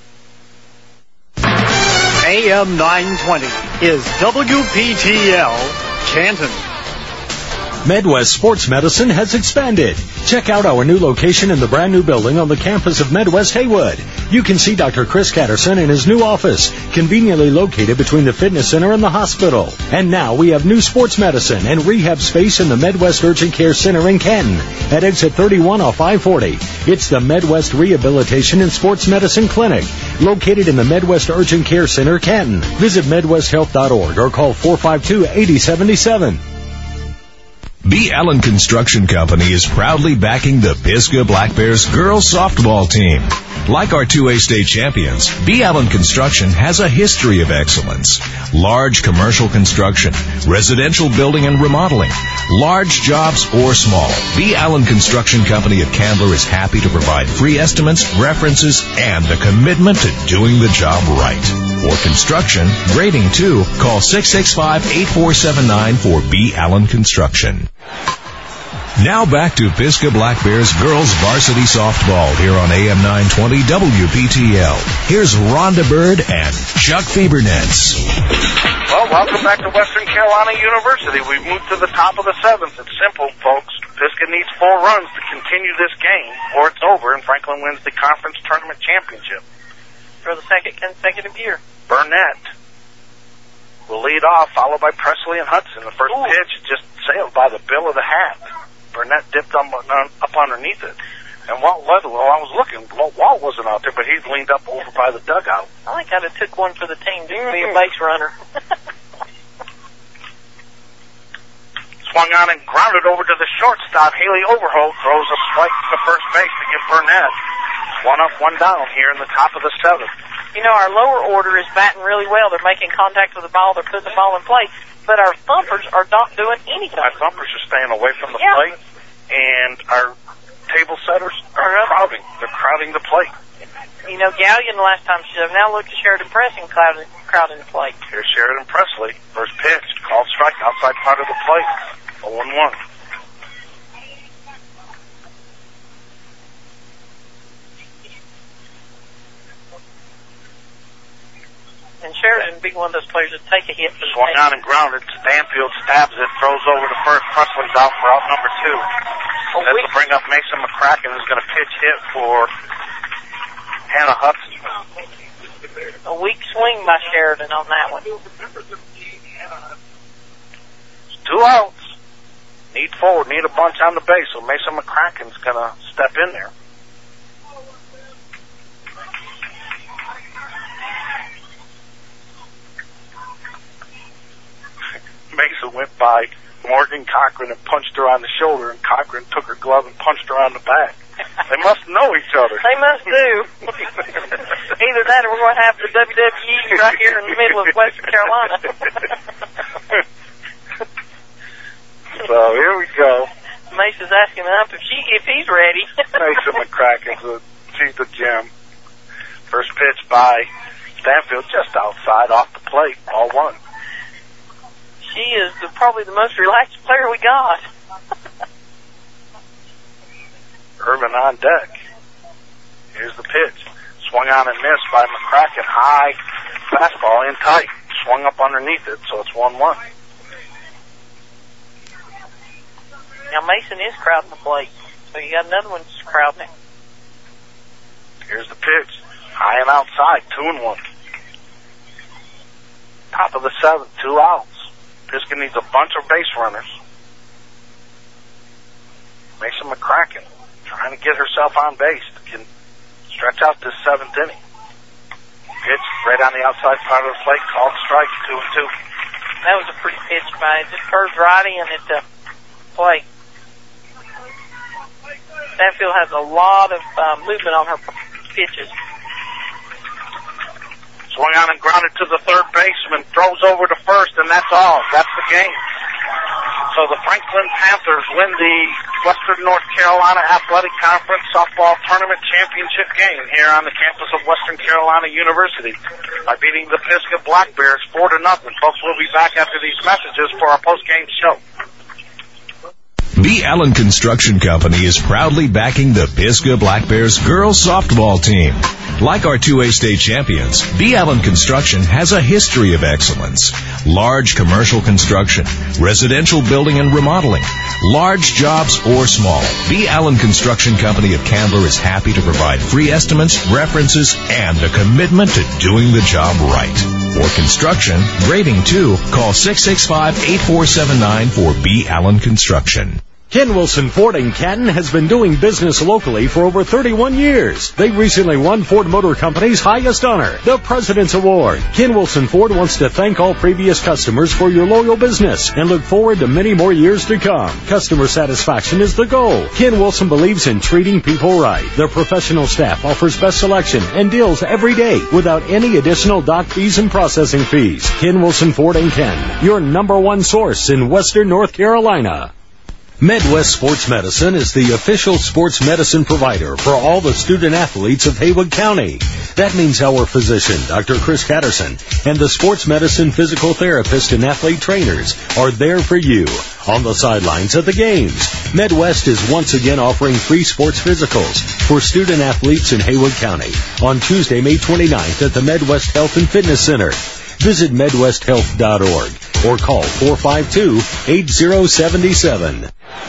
A M nine twenty is W P T L Canton. Medwest Sports Medicine has expanded. Check out our new location in the brand new building on the campus of Medwest Haywood. You can see Doctor Chris Catterson in his new office, conveniently located between the fitness center and the hospital. And now we have new sports medicine and rehab space in the Medwest Urgent Care Center in Canton at exit thirty-one off I forty. It's the Medwest Rehabilitation and Sports Medicine Clinic, located in the Medwest Urgent Care Center, Canton. Visit Medwest Health dot org or call four five two, eight zero seven seven. B. Allen Construction Company is proudly backing the Pisgah Black Bears girls softball team. Like our two A state champions, B. Allen Construction has a history of excellence. Large commercial construction, residential building and remodeling, large jobs or small. B. Allen Construction Company of Candler is happy to provide free estimates, references, and a commitment to doing the job right. For construction, grading too, call six six five, eight four seven nine for B. Allen Construction. Now back to Pisgah Black Bears girls varsity softball here on A M nine twenty W P T L. Here's Rhonda Bird and Chuck Fiebernetz. Well, welcome back to Western Carolina University. We've moved to the top of the seventh. It's simple, folks. Pisgah needs four runs to continue this game, or it's over, and Franklin wins the conference tournament championship. For the second consecutive year. Burnett will lead off, followed by Presley and Hudson. The first Ooh. pitch just sailed by the bill of the hat. Burnett dipped up, up underneath it. And Walt Leatherwell, well, I was looking, Walt wasn't out there, but he leaned up over by the dugout. I think I'd have took one for the team to be a base runner. Swung on and grounded over to the shortstop. Haley Overholt throws a strike to first base to give Burnett one up, one down here in the top of the seventh. You know, our lower order is batting really well. They're making contact with the ball. They're putting the ball in play. But our thumpers are not doing anything. Our thumpers are staying away from the yeah. plate, and our table setters are crowding. They're crowding the plate. You know, Gallion the last time she said, now look at Sheridan Pressing crowding, crowding the plate. Here's Sheridan Presley. First pitch, called strike outside part of the plate. oh one one. And Sheridan would be one of those players that take a hit for the Swung team. on and grounded. Stanfield stabs it, throws over to first. Presley's out for out number two. Oh, This we- will bring up Mason McCracken, who's going to pitch hit for Hannah Hudson. A weak swing by Sheridan on that one. Two outs. Need forward, need a bunch on the base, so Mason McCracken's going to step in there. Mason went by Morgan Cochran and punched her on the shoulder, and Cochran took her glove and punched her on the back. They must know each other. They must do. Either that or we're going to have the W W E right here in the middle of Western Carolina. So here we go. Mason's asking Ump if she if he's ready. Mason McCracken's a, she's the gem. First pitch by Stanfield just outside off the plate, ball one. She is the, probably the most relaxed player we got. Irvin on deck. Here's the pitch. Swung on and missed by McCracken. High fastball in tight. Swung up underneath it, so it's one one. Now Mason is crowding the plate, so you got another one just crowding it. Here's the pitch. High and outside, two and one. Top of the seventh, two outs. Pisgah needs a bunch of base runners. Mason McCracken trying to get herself on base. Can stretch out this seventh inning. Pitch right on the outside part of the plate, called strike, two and two. That was a pretty pitch by it. Just curved right in at the plate. Stanfield has a lot of uh, movement on her pitches. Swung on and grounded to the third baseman, throws over to first, and that's all. That's the game. So the Franklin Panthers win the Western North Carolina Athletic Conference Softball Tournament Championship game here on the campus of Western Carolina University by beating the Pisgah Black Bears four to nothing. Folks, we'll be back after these messages for our post-game show. B. Allen Construction Company is proudly backing the Pisgah Black Bears girls softball team. Like our two A state champions, B. Allen Construction has a history of excellence. Large commercial construction, residential building and remodeling, large jobs or small. B. Allen Construction Company of Candler is happy to provide free estimates, references, and a commitment to doing the job right. For construction, grading too, call six six five, eight four seven nine for B. Allen Construction. Ken Wilson Ford in Canton has been doing business locally for over thirty-one years. They recently won Ford Motor Company's highest honor, the President's Award. Ken Wilson Ford wants to thank all previous customers for your loyal business and look forward to many more years to come. Customer satisfaction is the goal. Ken Wilson believes in treating people right. Their professional staff offers best selection and deals every day without any additional dock fees and processing fees. Ken Wilson Ford in Canton, your number one source in Western North Carolina. Midwest Sports Medicine is the official sports medicine provider for all the student athletes of Haywood County. That means our physician, Doctor Chris Catterson, and the sports medicine physical therapist and athlete trainers are there for you on the sidelines at the games. Midwest is once again offering free sports physicals for student athletes in Haywood County on Tuesday, May twenty-ninth at the Midwest Health and Fitness Center. Visit midwest health dot org or call four five two, eight zero seven seven.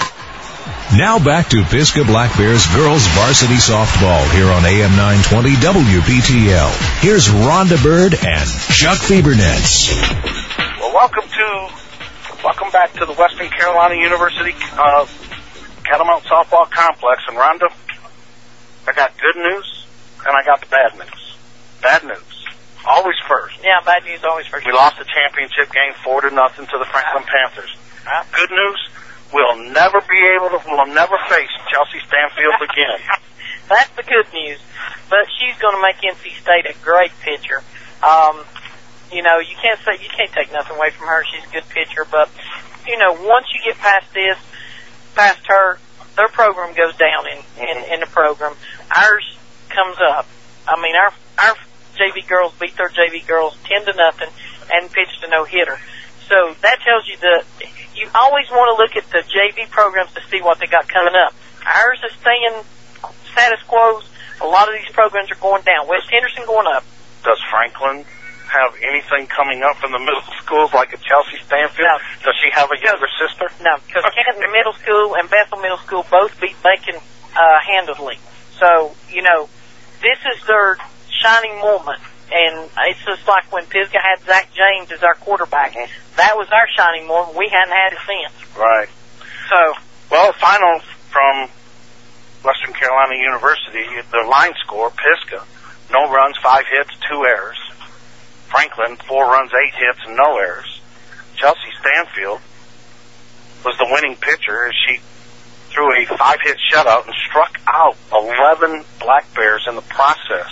Now back to Pisgah Black Bears girls varsity softball here on A M nine twenty W P T L. Here's Rhonda Bird and Chuck Fiebernetz. Well, welcome to, welcome back to the Western Carolina University uh, Catamount Softball Complex. And Rhonda, I got good news and I got the bad news. Bad news. Always first. Yeah, bad news always first. We lost the championship game four to nothing to the Franklin Panthers. Good news, we'll never be able to, we'll never face Chelsea Stanfield again. That's the good news. But she's going to make N C State a great pitcher. Um, you know, you can't say, you can't take nothing away from her. She's a good pitcher. But, you know, once you get past this, past her, their program goes down in, in, in the program. Ours comes up. I mean, our, our, J V girls beat their J V girls ten to nothing and pitched a no-hitter. So that tells you that you always want to look at the J V programs to see what they got coming up. Ours is staying status quo. A lot of these programs are going down. West Henderson going up. Does Franklin have anything coming up in the middle schools like a Chelsea Stanfield? No. Does she have a younger sister? No, because Canton Middle School and Bethel Middle School both beat Macon uh, handedly. So, you know, this is their shining moment. And it's just like when Pisgah had Zach James as our quarterback. That was our shining moment. We hadn't had it since. Right. So, well, final from Western Carolina University, the line score, Pisgah, no runs, five hits, two errors. Franklin, four runs, eight hits, and no errors. Chelsea Stanfield was the winning pitcher as she threw a five-hit shutout and struck out eleven Black Bears in the process.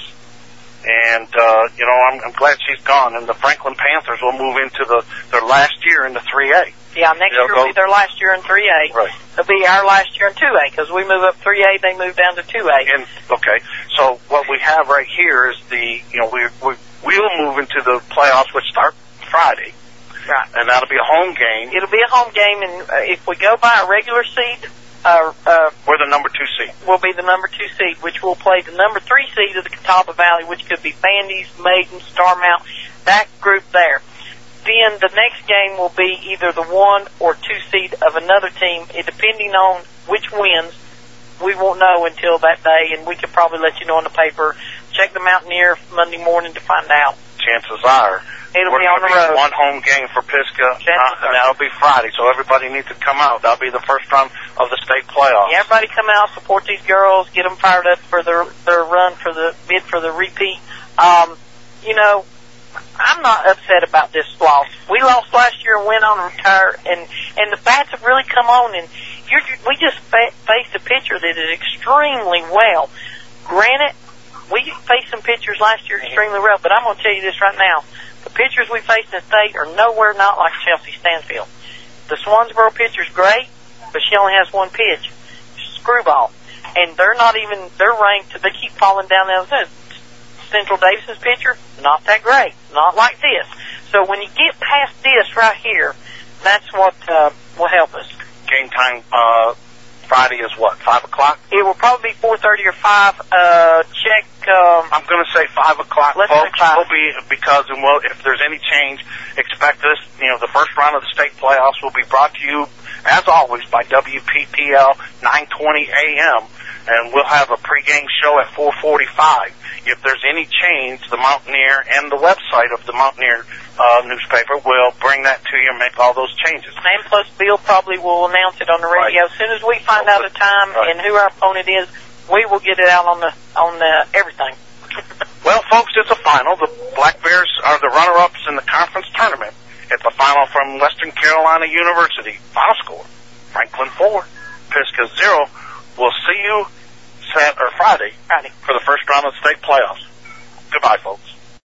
And, uh, you know, I'm, I'm glad she's gone. And the Franklin Panthers will move into the their last year in the three A. Yeah, next They'll year will go, be their last year in three A. Right. It'll be our last year in two A, because we move up three A, they move down to two A. And, okay, so what we have right here is the, you know, we, we, we'll move into the playoffs, which start Friday. Right. And that'll be a home game. It'll be a home game, and uh, if we go by a regular seed, uh, uh, we're the number two seed. We'll be the number two seed, which will play the number three seed of the Catawba Valley, which could be Bandy's, Maiden, Starmount, that group there. Then the next game will be either the one or two seed of another team, it, depending on which wins. We won't know until that day, and we could probably let you know in the paper. Check the Mountaineer Monday morning to find out. Chances are it'll we're be on the road. One home game for Pisgah, uh, and that'll be Friday, so everybody needs to come out. That'll be the first round of the state playoffs. Yeah, everybody come out, support these girls, get them fired up for their their run for the bid for the repeat. Um, you know, I'm not upset about this loss. We lost last year and went on to retire, and and the bats have really come on, and you're, we just fa- faced a pitcher that is extremely well. Granted, we faced some pitchers last year extremely well, but I'm going to tell you this right now. The pitchers we faced in the state are nowhere not like Chelsea Stanfield. The Swansboro pitcher's great, but she only has one pitch. Screwball. And they're not even, they're ranked, they keep falling down the other side. Central Davison's pitcher, not that great. Not like this. So when you get past this right here, that's what uh, will help us. Game time uh, Friday is what, five o'clock? It will probably be four thirty or five. Uh, check. Um, I'm going to say five o'clock, let's folks. say five. Will be because, and well, if there's any change, expect this. You know, the first round of the state playoffs will be brought to you, as always, by W P P L nine twenty A M, and we'll have a pregame show at four forty-five. If there's any change, the Mountaineer and the website of the Mountaineer uh, newspaper will bring that to you and make all those changes. And plus, Bill probably will announce it on the radio. Right. As soon as we find out the time right. and who our opponent is, we will get it out on the on the everything. Well, folks, it's a final. The Black Bears are the runner-ups in the conference tournament. It's a final from Western Carolina University. Final score: Franklin four, Pisgah zero. We'll see you Saturday or Friday, Friday for the first round of the state playoffs. Goodbye, folks.